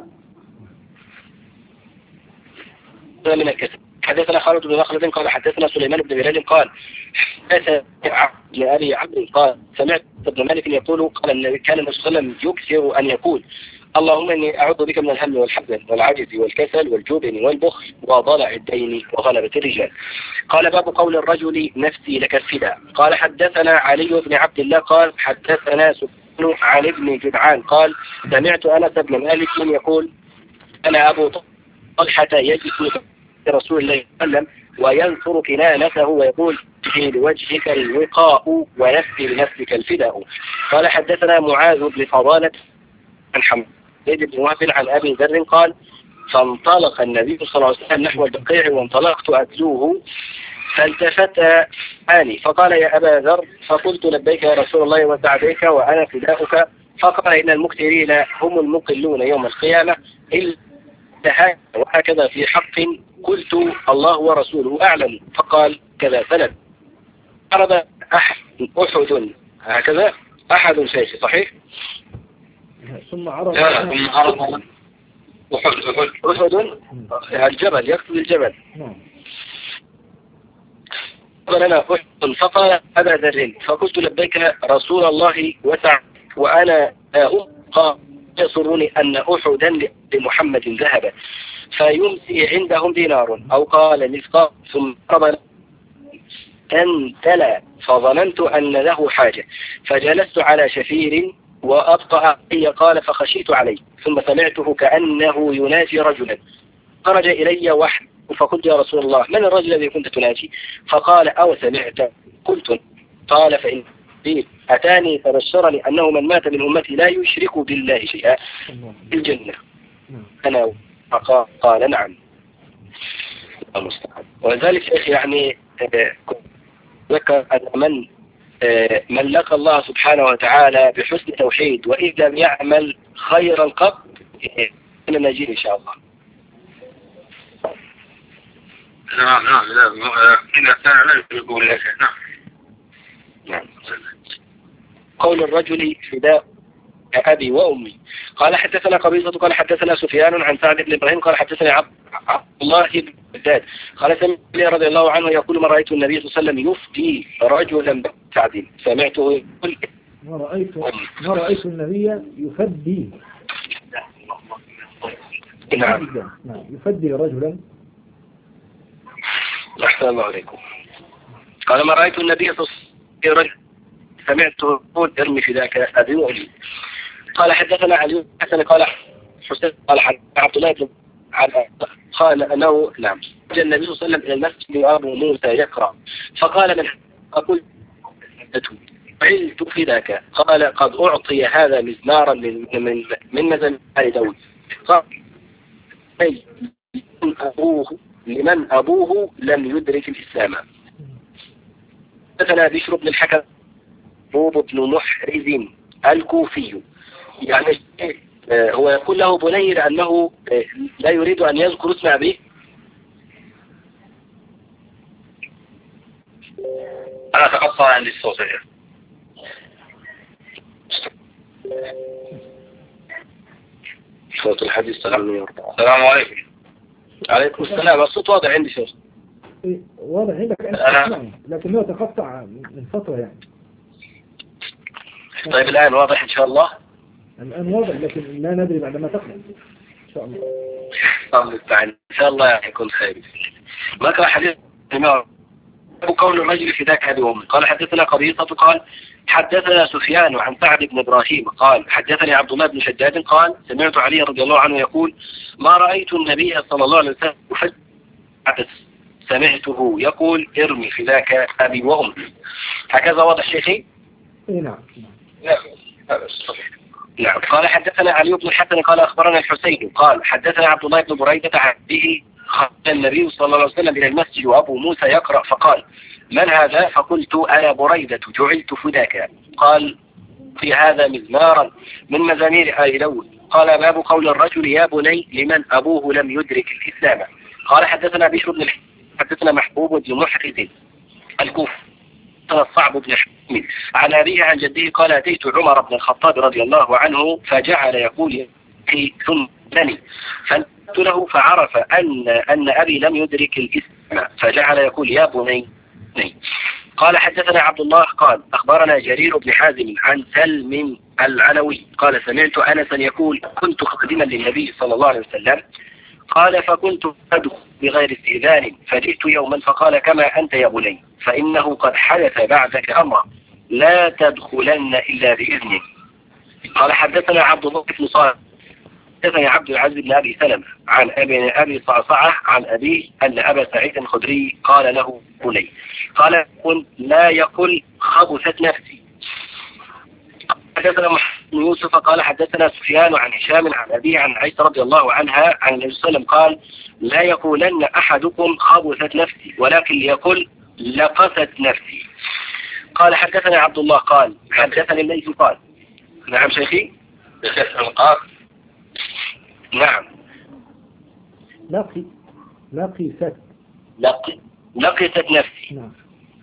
من الكسر. حدثنا خالد بن مخلد قال حدثنا سليمان بن بلال قال حدثنا لأبي عبد قال سمعت ابن مالك يقول قال النبي كان النبي صلى الله عليه وسلم يكثر أن يقول اللهم إني أعوذ بك من الهم والحزن والعجز والكسل والجبن والبخل وضلع الدين وغلبة الرجال. قال باب قول الرجل نفسي لك الفداء. قال حدثنا علي بن عبد الله قال حدثنا سفيان عن ابن جدعان قال سمعت أنس بن مالك يقول أنا أبو طلحة يجلس رسول الله صلى الله عليه وسلم وينصر كنانته ويقول لوجهك الوقاء ونفسي لنفسك الفداء. قال حدثنا معاذ بن فضالة عن حمد بن وهب عن أبي ذر قال فانطلق النبي صلى الله عليه وسلم نحو البقيع وانطلقت أتلوه فالتفت آني فقال يا أبا ذر فقلت لبيك يا رسول الله وسعديك وأنا فداؤك فقال إن المكثرين هم المقلون يوم القيامة إلا وهكذا في حق قلت الله ورسوله أعلم فقال كذا سند. عرض أحد أحد هكذا أحد شيء صحيح ثم عرض ثم عرض أحد أحد الجبل يقصد الجبل. نعم. قال لنا أحد فقال أبا ذر فقلت لبيك رسول الله وسع وأنا أبقى يسرني أن أحدا لمحمد ذهب فيمسي عندهم دينار أو قال مثقال ثم قبل تنتلى فظننت أن له حاجة فجلست على شفير وأبطأ علي قال فخشيت عليه ثم سمعته كأنه يناجي رجلا خرج إلي وحد فقلت يا رسول الله من الرجل الذي كنت تناجي فقال أو سمعت قلت قال فإن أتاني فبشرني أنه من مات من أمتي لا يشرك بالله شيئا في الجنة. أنا قال نعم المستعان. وذلك شيخ يعني ذكر أن من من لقى الله سبحانه وتعالى بحسن توحيد وإن لم يعمل خيرا قط نجيه إن شاء الله. نعم نعم لا إذا كان لا يقول لك نعم نعم. قول الرجل فداء أبي وأمي. قال حدثنا قبيصة قال حدثنا سفيان عن سعد بن إبراهيم قال حدثنا عبد الله بن بداد قال سمعت رضي الله عنه يقول ما رأيت النبي صلى الله عليه وسلم يفتي رجلا بسعد سمعته يقول ما رأيت ما رأيت النبي يفدي. نعم. نعم يفدي رجلا. أحسن الله عليكم. قال ما رأيت النبي صلى الله عليه وسلم سمعته يقول ارمي في ذاك أبي وأمي. قال حدثنا علي حسن قال حسين قال عبد الله بن قال أنه نعم جاء النبي صلى الله عليه وسلم إلى المسجد وأبو موسى يقرأ فقال من أقول علت في ذاك قال قد أعطي هذا مزمارا من من من مزامير آل داود قال لمن أبوه لمن أبوه لم يدرك الإسلام. حدثنا بشر بن الحكم روب بن محرز الكوفي يعني هو يقول له بني لأنه لا يريد أن يذكر اسم أبيه. أنا تقطع عندي الصوت هنا. صوت الحديث السلام السلام عليكم. عليكم السلام. الصوت واضح عندي شيخ. واضح عندك أنا لكنه تقطع من فترة يعني. طيب الآن واضح إن شاء الله. الآن واضح لكن لا ندري بعد ما تقرأ إن شاء الله. إن شاء الله يعني يكون خير. ما كان حديث قول الرجل في ذاك أبي وأمي. قال حدثنا قبيصة قال حدثنا سفيان عن سعد بن إبراهيم قال حدثني عبد الله بن شداد قال سمعت علي رضي الله عنه يقول ما رأيت النبي صلى الله عليه وسلم يفجر سمعته يقول ارمي في ذاك أبي وأمي. هكذا واضح شيخي؟ نعم. نعم. قال حدثنا علي بن الحسن قال أخبرنا الحسين قال حدثنا عبد الله بن بريدة عن به خرج النبي صلى الله عليه وسلم إلى المسجد وأبو موسى يقرأ فقال من هذا؟ فقلت أنا بريدة جعلت فداك. قال في هذا مزمارا من مزامير آل داود. قال باب قول الرجل يا بني لمن أبوه لم يدرك الإسلام. قال حدثنا بشر بن حدثنا محبوب بن محرز الكوفي الصعب بن حميد عن أبيه عن جده قال أتيت عمر بن الخطاب رضي الله عنه فجعل يقول ثم بني فقلت له فعرف أن أن أبي لم يدرك الإسلام فجعل يقول يا بني. قال حدثنا عبد الله قال أخبرنا جرير بن حازم عن سلم العلوي قال سمعت أنسا يقول كنت خادما للنبي صلى الله عليه وسلم قال فكنت أدخل بغير استئذان فجئت يوما فقال كما أنت يا بني فإنه قد حدث بعدك أمر لا تدخلن إلا بإذنه. قال حدثنا عبد الله بن صالح حدثنا عبد العزيز بن أبي سلمة عن أبي أبي صعصعة عن أبيه أن أبا سعيد الخدري قال له بني قال قل لا يقل خبثت نفسي. حدثنا محمد بن يوسف قال حدثنا سفيان عن هشام عن أبيه عن عائشة رضي الله عنها عن النبي صلى الله عليه وسلم قال لا يقولن أحدكم خبثت نفسي ولكن ليقل لقست نفسي. قال حدثنا عبد الله قال حدثني الليث قال نعم شيخي بكسر القاف. نعم لقي لقي ست لقي لقست نفسي. نعم.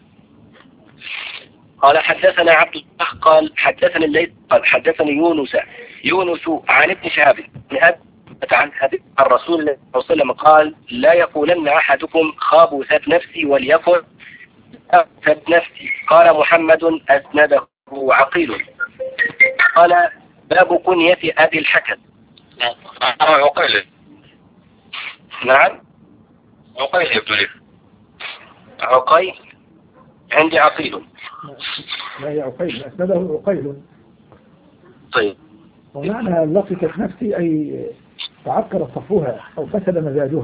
قال حدثنا عبد الله قال حدثني الليث قال حدثني يونس يونس عن ابن شهاب عن أبي الرسول صلى الله عليه وسلم قال لا يقولن أحدكم خابثت نفسي وليقل خابثت نفسي. قال محمد أسنده عقيل. قال باب كنية أبي الحكم. عقيل. نعم عقيل يبدو لي. عقيل عندي عقيل. لا هي عقيل أسنده عقيل. طيب ومعنى لقيت نفسي أي تعكر صفوها أو فسد مزاجها.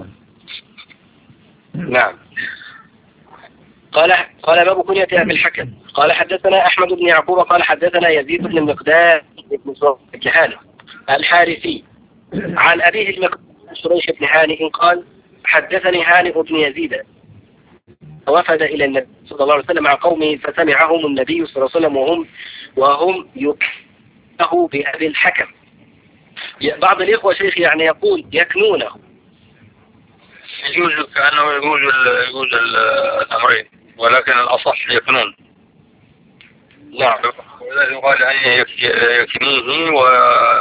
نعم. قال قال باب كنية أبي الحكم. قال حدثنا أحمد بن يعقوب قال حدثنا يزيد بن المقداد بن جهاني الحارثي عن أبيه المقداد شريش بن هانئ قال حدثني هانئ بن يزيد وفد إلى النبي صلى الله عليه وسلم مع قومه فسمعهم النبي صلى الله عليه وسلم وهم وهم يكنونه بأبي الحكم. بعض الإخوة شيخ يعني يقول يكنونه يجوز كأنه يقول يقول الأمرين ولكن الأصح يكنون. نعم. يقال أن يكنيه و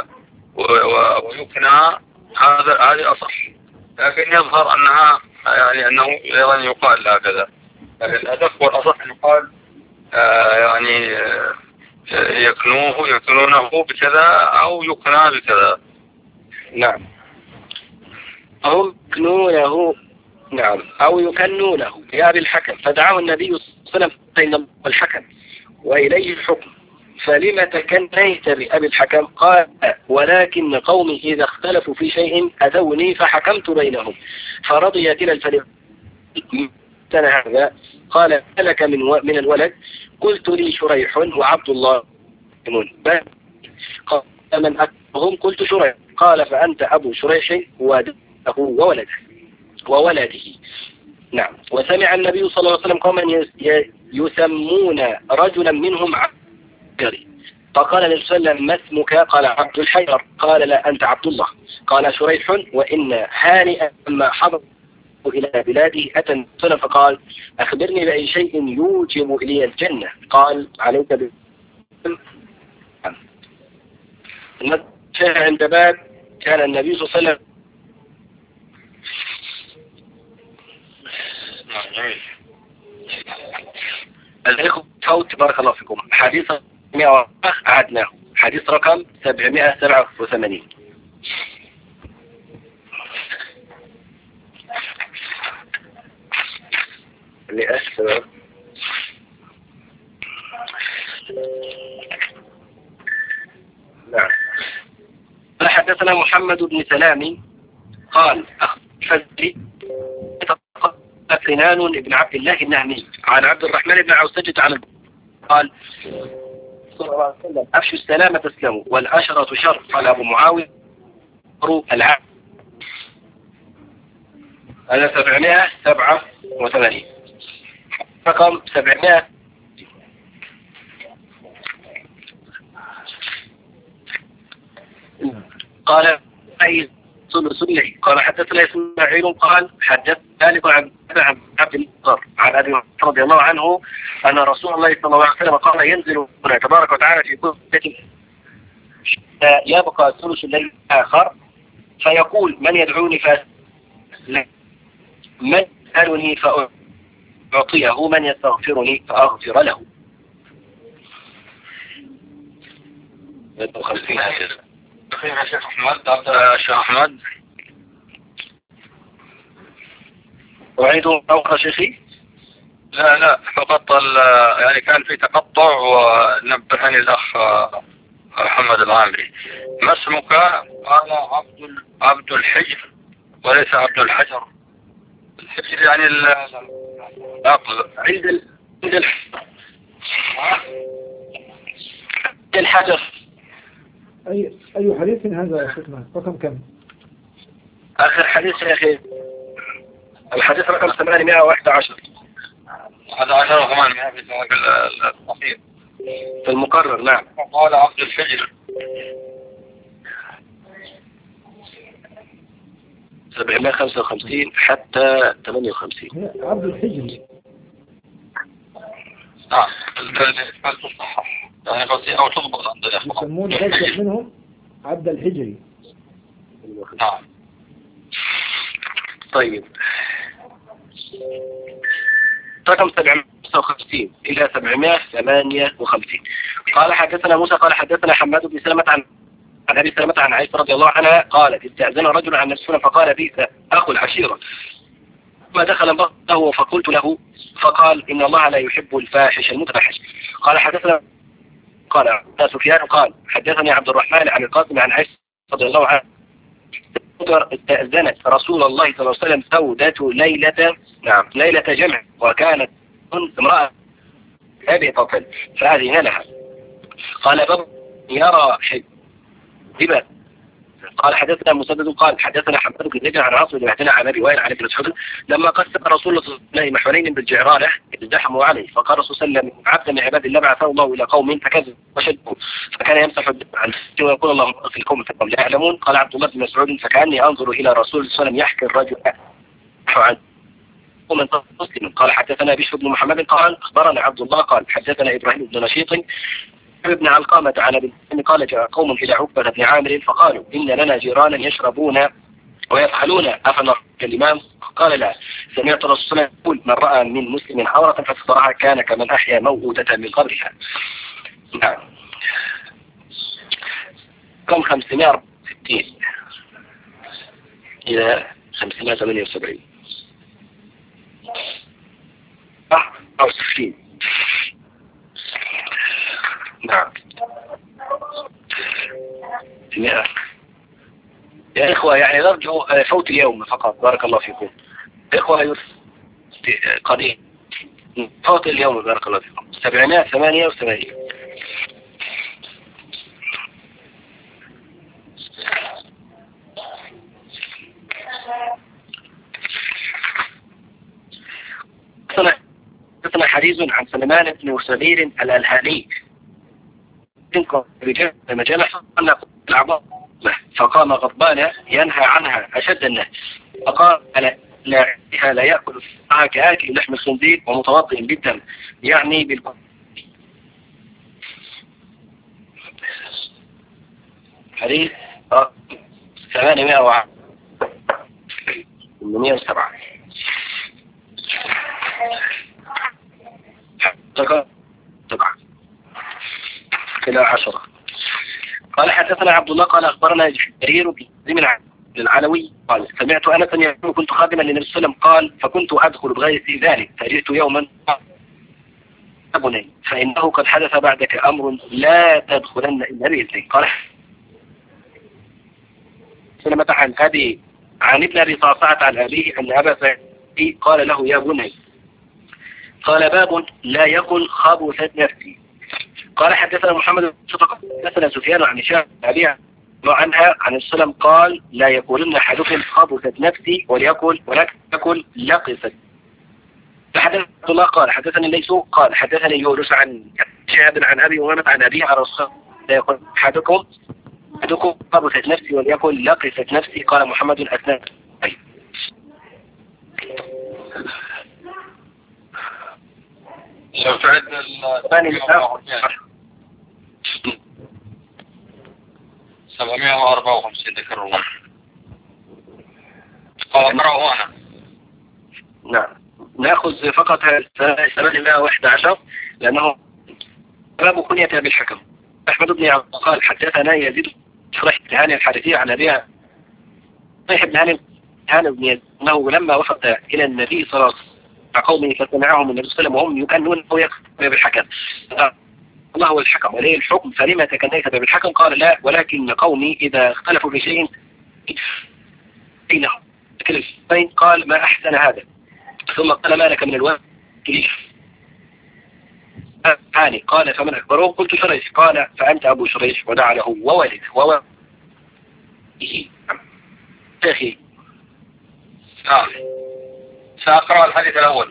ويكنى هذا هذه أصح لكن يظهر أنها يعني أنه أيضا يقال هكذا لكن الأدق والأصح يقال آه يعني آه يكنوه يكنونه بكذا أو يكنى بكذا. نعم. هم يكنونه نعم أو يكنونه بأبي الحكم، فدعاه النبي صلى الله عليه وسلم بين الحكم وإليه الحكم، فلما تكنيت بأبي الحكم؟ قال ولكن قومي إذا اختلفوا في شيء أتوني فحكمت بينهم فرضي كلا الفريقين هذا. قال لك من من الولد؟ قلت لي شريح وعبد الله بل قال من أكبرهم؟ قلت شريح. قال فأنت أبو شريح وولده وولده. نعم. وسمع النبي صلى الله عليه وسلم قوما يسمون رجلا منهم عبد، فقال النبي صلى الله عليه وسلم ما اسمك؟ قال عبد الحجر. قال لا أنت عبد الله. قال شريح وإن هانئا لما حضر إلى بلاده أتى النبي صلى الله عليه وسلم فقال أخبرني بأي شيء يوجب إلي الجنة؟ قال عليك ب عند باب كان النبي صلى الله عليه وسلم. الإخوة فوت بارك الله فيكم. حديث مئة أعدناه، حديث رقم سبعمائة وسبعة وثمانين. لأسف نعم. حدثنا محمد بن سلام قال أخبرني سنان بن عبد الله النهمي عن عبد الرحمن بن عوسجة عن قال صلى الله عليه وسلم أفشوا السلام تسلموا والعشرة شر. قال أبو معاوية العام هذا سبعمائة وسبعة وثمانين رقم سبعمائة. قال أي سلسلي قال حدثنا إسماعيل قال حدث ذلك عن عبد الله عن أبي رضي الله عنه أن رسول الله صلى الله عليه وسلم قال ينزل تبارك وتعالى في كل يبقى ثلث الليل الآخر فيقول من يدعوني فأسأله، من يسألني فأعطيه، من يستغفرني فأغفر له. خمسين يا شيخ أحمد عبد الشيخ أحمد أعيده أوقع شيخي؟ لا لا فقط يعني كان في تقطع ونبهني الأخ محمد العامري. ما اسمك؟ قال عبد عبد الحجر وليس عبد الحجر. الحجر يعني العقل عند ال... عند الحجر الحجر. أي أي حديث هذا يا شيخنا؟ رقم كم؟ آخر حديث يا أخي الحديث رقم ثمانمائة وواحد عشر. هذا عشر وثمانمائة في الأخير في المقرر. نعم. قال عبد الحجر سبعمائة وخمسة وخمسين حتى ثمانية وخمسين. عبد الحجر. آه هل تصحح يعني قصدي أو تضبط عند الأخوة يسمون ذلك منهم عبد الحجري. نعم. طيب رقم سبعمائة وخمسة وخمسين إلى سبعمائة وثمانية وخمسين. قال حدثنا موسى قال حدثنا حماد بن سلمة عن عن أبي سلمة عن عائشة رضي الله عنها قالت استأذن رجل عن نفسه فقال بئس أخو العشيرة ما دخل بطنه فقلت له فقال إن الله لا يحب الفاحش المتفحش. قال حدثنا قال سفيان قال حدثني عبد الرحمن عن القاسم عن عائشة رضي الله عنها استأذنت رسول الله صلى الله عليه وسلم سودة ليلة نعم ليلة جمع وكانت امرأة هابطة فأذن لها. قال باب يرى حجبا. قال حدثنا مسدد قال حدثنا حماد بن زيد عن عاصم بن اعتنى عن ابي وائل عن ابن مسعود لما قسم رسول الله صلى الله عليه وسلم محورين بالجعرانه ازدحموا عليه فقال الرسول صلى الله عليه وسلم عبدا من عباد الله بعثه الله الى قوم فكذبوا وشدوا فكان يمسح عن ويقول اللهم في القوم فهم لا يعلمون. قال عبد الله بن مسعود فكاني انظر الى رسول الله صلى الله عليه وسلم يحكي الرجل عن ومن مسلم. قال حدثنا بشر بن محمد قال اخبرنا عبد الله قال حدثنا ابراهيم بن نشيط ابن علقامة عن ابن قال جاء قوم إلى عقبة بن عامر فقالوا إن لنا جيرانا يشربون ويفعلون أفنر الإمام. قال لا سمعت الرسول صلى الله عليه وسلم يقول من رأى من مسلم عورة فاسترها كان كمن أحيا موءودة من قبرها. نعم. رقم خمسمائة وأربعة وستين إلى خمسمائة وثمانية وسبعين أو ستين. نعم مئة. يا إخوة يعني نرجو فوت اليوم فقط، بارك الله فيكم. إخوة قليل فوت اليوم بارك الله فيكم. سبعمائة وثمانية وثمانين. حدثنا حديث عن سلمان بن وسبير الألهاني لما جاء الأعضاء فقام غضبان ينهى عنها أشد النهي، فقال لا لا يأكل معها كآكل لحم الخنزير ومتوضئ بالدم، يعني بالكفر. حديث ثمانمائة وسبعة. طبعا إلى عشرة. قال حدثنا عبد الله قال أخبرنا جرير بن العلوي قال سمعت أنس يقول كنت خادما للنبي صلى الله عليه وسلم قال فكنت أدخل بغير ذلك فجئت يوما أبني فإنه قد حدث بعدك أمر لا تدخلن إلا بإذنه. قال سلمة عن أبي عن ابن أبي صعصعة عن أبيه أن أبا سعيد قال له يا بني قال باب لا يقل خبثت نفسي. قال حدثنا محمد بن صدق حدثنا سفيان عن هشام أبيها عنها عن السلام قال لا يقولن أحدكم خبثت نفسي وليقل ولكن يقول لقست. فحدثنا عبد الله قال حدثني ليس قال حدثني يونس عن شهاب عن أبي أمامة عن أبيه عن الرسول لا يقول أحدكم أحدكم خبثت نفسي وليقل لقست نفسي. قال محمد أثناء لو تعد سبعمائة وأربعة وخمسين ذكر الله. قال أقرأه أنا. نعم نأخذ فقط ثمانمائة وأحد عشر لأنه باب كنية أبي الحكم. أحمد بن عبد قال حدثنا يزيد شريح بن هاني الحارثي عن أبيها شريح بن هاني هاني بن يزيد أنه لما وفد إلى النبي صلى الله عليه وسلم قومه فسمعهم النبي صلى الله عليه وسلم وهم يكنون أو يكنون بالحكم. الله هو الحكم وليه الحكم فلما تكنيت بالحكم؟ قال لا ولكن قومي إذا اختلفوا في شيء بينهم قال ما أحسن هذا ثم قال ما لك من الوقت ثاني قال فمن أكبره؟ قلت شريح قال فأنت أبو شريح ودعا له وولد وولد أخي. نعم سأقرأ الحديث الأول.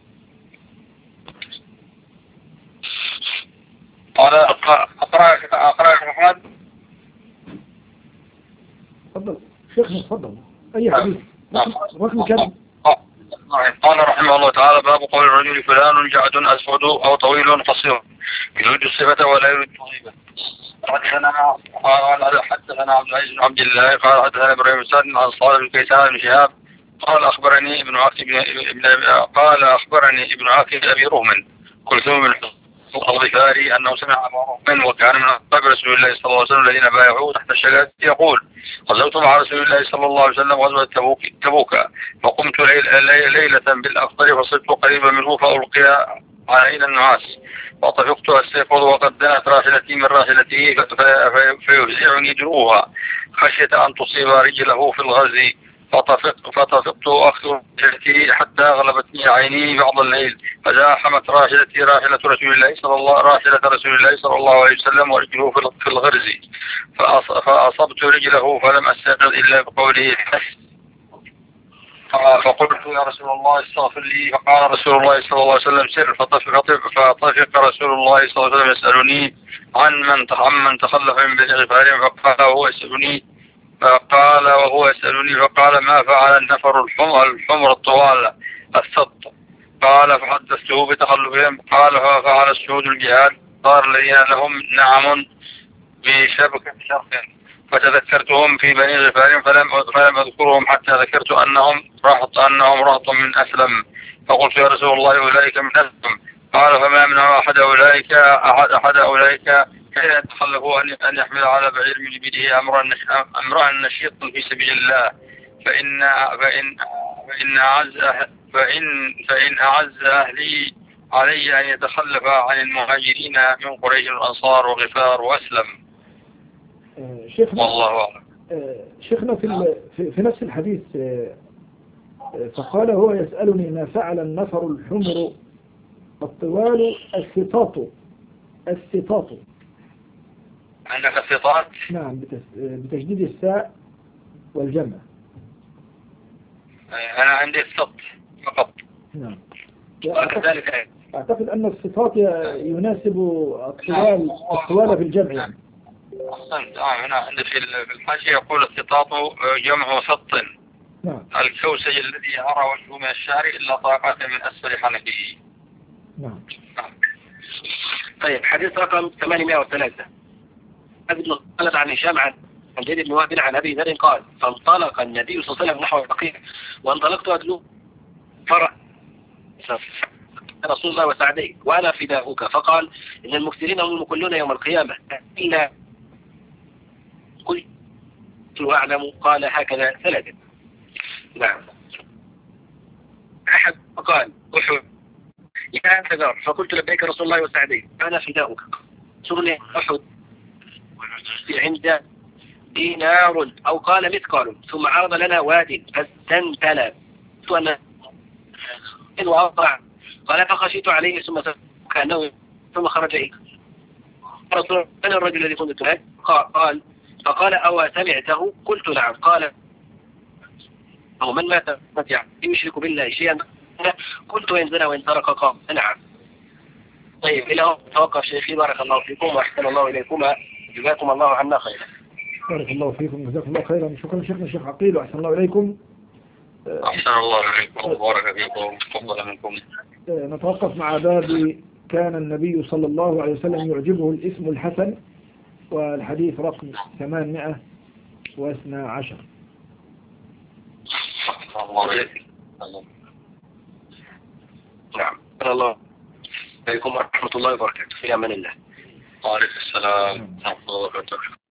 قال أقرأ أقرأ يا محمد. تفضل شيخنا تفضل أي حديث رقم كم؟ قال رحمه الله تعالى باب قول الرجل فلان جعد أسود أو طويل قصير يريد الصفة ولا يريد الطيبة. حدثنا قال حدثنا عبد العزيز بن عبد الله قال حدثنا إبراهيم بن سعد عن صالح بن كيسان بن شهاب قال أخبرني ابن عاقب ابن قال أخبرني ابن عاقب أبي رهمن كلثوم بن الغفاري أنه سمع أبا رهمن وكان من أصحاب رسول الله صلى الله عليه وسلم الذين بايعوه تحت الشجرة يقول غزوت مع رسول الله صلى الله عليه وسلم غزوة تبوك تبوك فقمت ليلة بالأخضر فصرت قريبا منه فألقي علينا النعاس فطفقت السيقظ وقد دنت راحلتي من راحلته فيفزعني دروها خشية أن تصيب رجله في الغزي فطفقت فطفقت أخذ راحلتي حتى غلبتني عيني بعض الليل فزاحمت راحلتي راحلة رسول الله صلى الله راحلة رسول الله صلى الله عليه وسلم ورجله في الغرز فأصبت رجله فلم أستيقظ إلا بقوله فقلت يا رسول الله استغفر لي فقال رسول الله صلى الله عليه وسلم سر فطفق فطفق رسول الله صلى الله عليه وسلم يسألني عن من عن من تخلف من بني غفار فقال وهو يسألني فقال وهو يسألني فقال ما فعل النفر الحمر الحمر الطوال السط قال فحدثته بتخلفهم قال ففعل الشهود الجهاد صار الذين لهم نعم بشبكة شرق فتذكرتهم في بني غفار فلم فلم أذكرهم حتى ذكرت أنهم رهط أنهم رهط من أسلم فقلت يا رسول الله أولئك من أسلم قال فما يمنع أحد أولئك أحد, أحد أولئك حين يتخلفوا أن أن يحمل على بعير من إبله أمرا أمرا نشيطا في سبيل الله فإن فإن فإن أعز فإن فإن أعز أهلي علي أن يتخلف عن المهاجرين من قريش والأنصار وغفار وأسلم. شيخنا والله أعلم. شيخنا في في, في نفس الحديث فقال هو يسألني ما فعل النفر الحمر الطوال السطاط السطاط. عندك السطاط؟ نعم بتشديد الساء والجمع. أنا عندي السط فقط. نعم. وكذلك أعتقد أن السطاط يناسب الطوال الطوال في الجمع يعني. أحسنت. آه هنا عندي في الحاشية يقول السطاط جمع سط. نعم. الكوسج الذي يرى وجهه من الشعر إلا طاقة من أسفل حنكه. نعم. نعم. طيب حديث رقم ثمانمائة وثلاثة. أبن قالت عن هشام عن زيد بن وهب عن أبي ذر قال فانطلق النبي صلى الله عليه وسلم نحو البقيع وانطلقت أدلو فرأ رسول الله وسعدي وأنا فداؤك فقال إن المكثرين هم المكلون يوم القيامة إلا قلت أعلم قال هكذا ثلاثة. نعم. أحد فقال أحد يا ذر فقلت لبيك رسول الله وسعدي أنا فداؤك سرني أحد عند دينار أو قال مثقال ثم عرض لنا واد فاستنتلى وأنا وأطلع قال فخشيت عليه ثم كأنه ثم خرج إيه رسول أنا الرجل الذي كنت هناك قال فقال أو سمعته قلت نعم قال أو من مات يعني يشرك بالله شيئا قلت وإن زنى وإن سرق قال نعم. طيب إلى هنا توقف شيخي بارك الله فيكم وأحسن الله إليكما جزاكم الله عنا خيرا. بارك الله فيكم جزاكم الله خيرا. شكرا شيخنا الشيخ عقيل وأحسن الله إليكم. أحسن الله إليكم وبارك فيكم وتفضل منكم. نتوقف مع باب كان النبي صلى الله عليه وسلم يعجبه الاسم الحسن والحديث رقم ثمانمائة واثنى عشر. نعم. الله عليكم ورحمة الله وبركاته. في أمان الله. وعليكم السلام ورحمة الله وبركاته.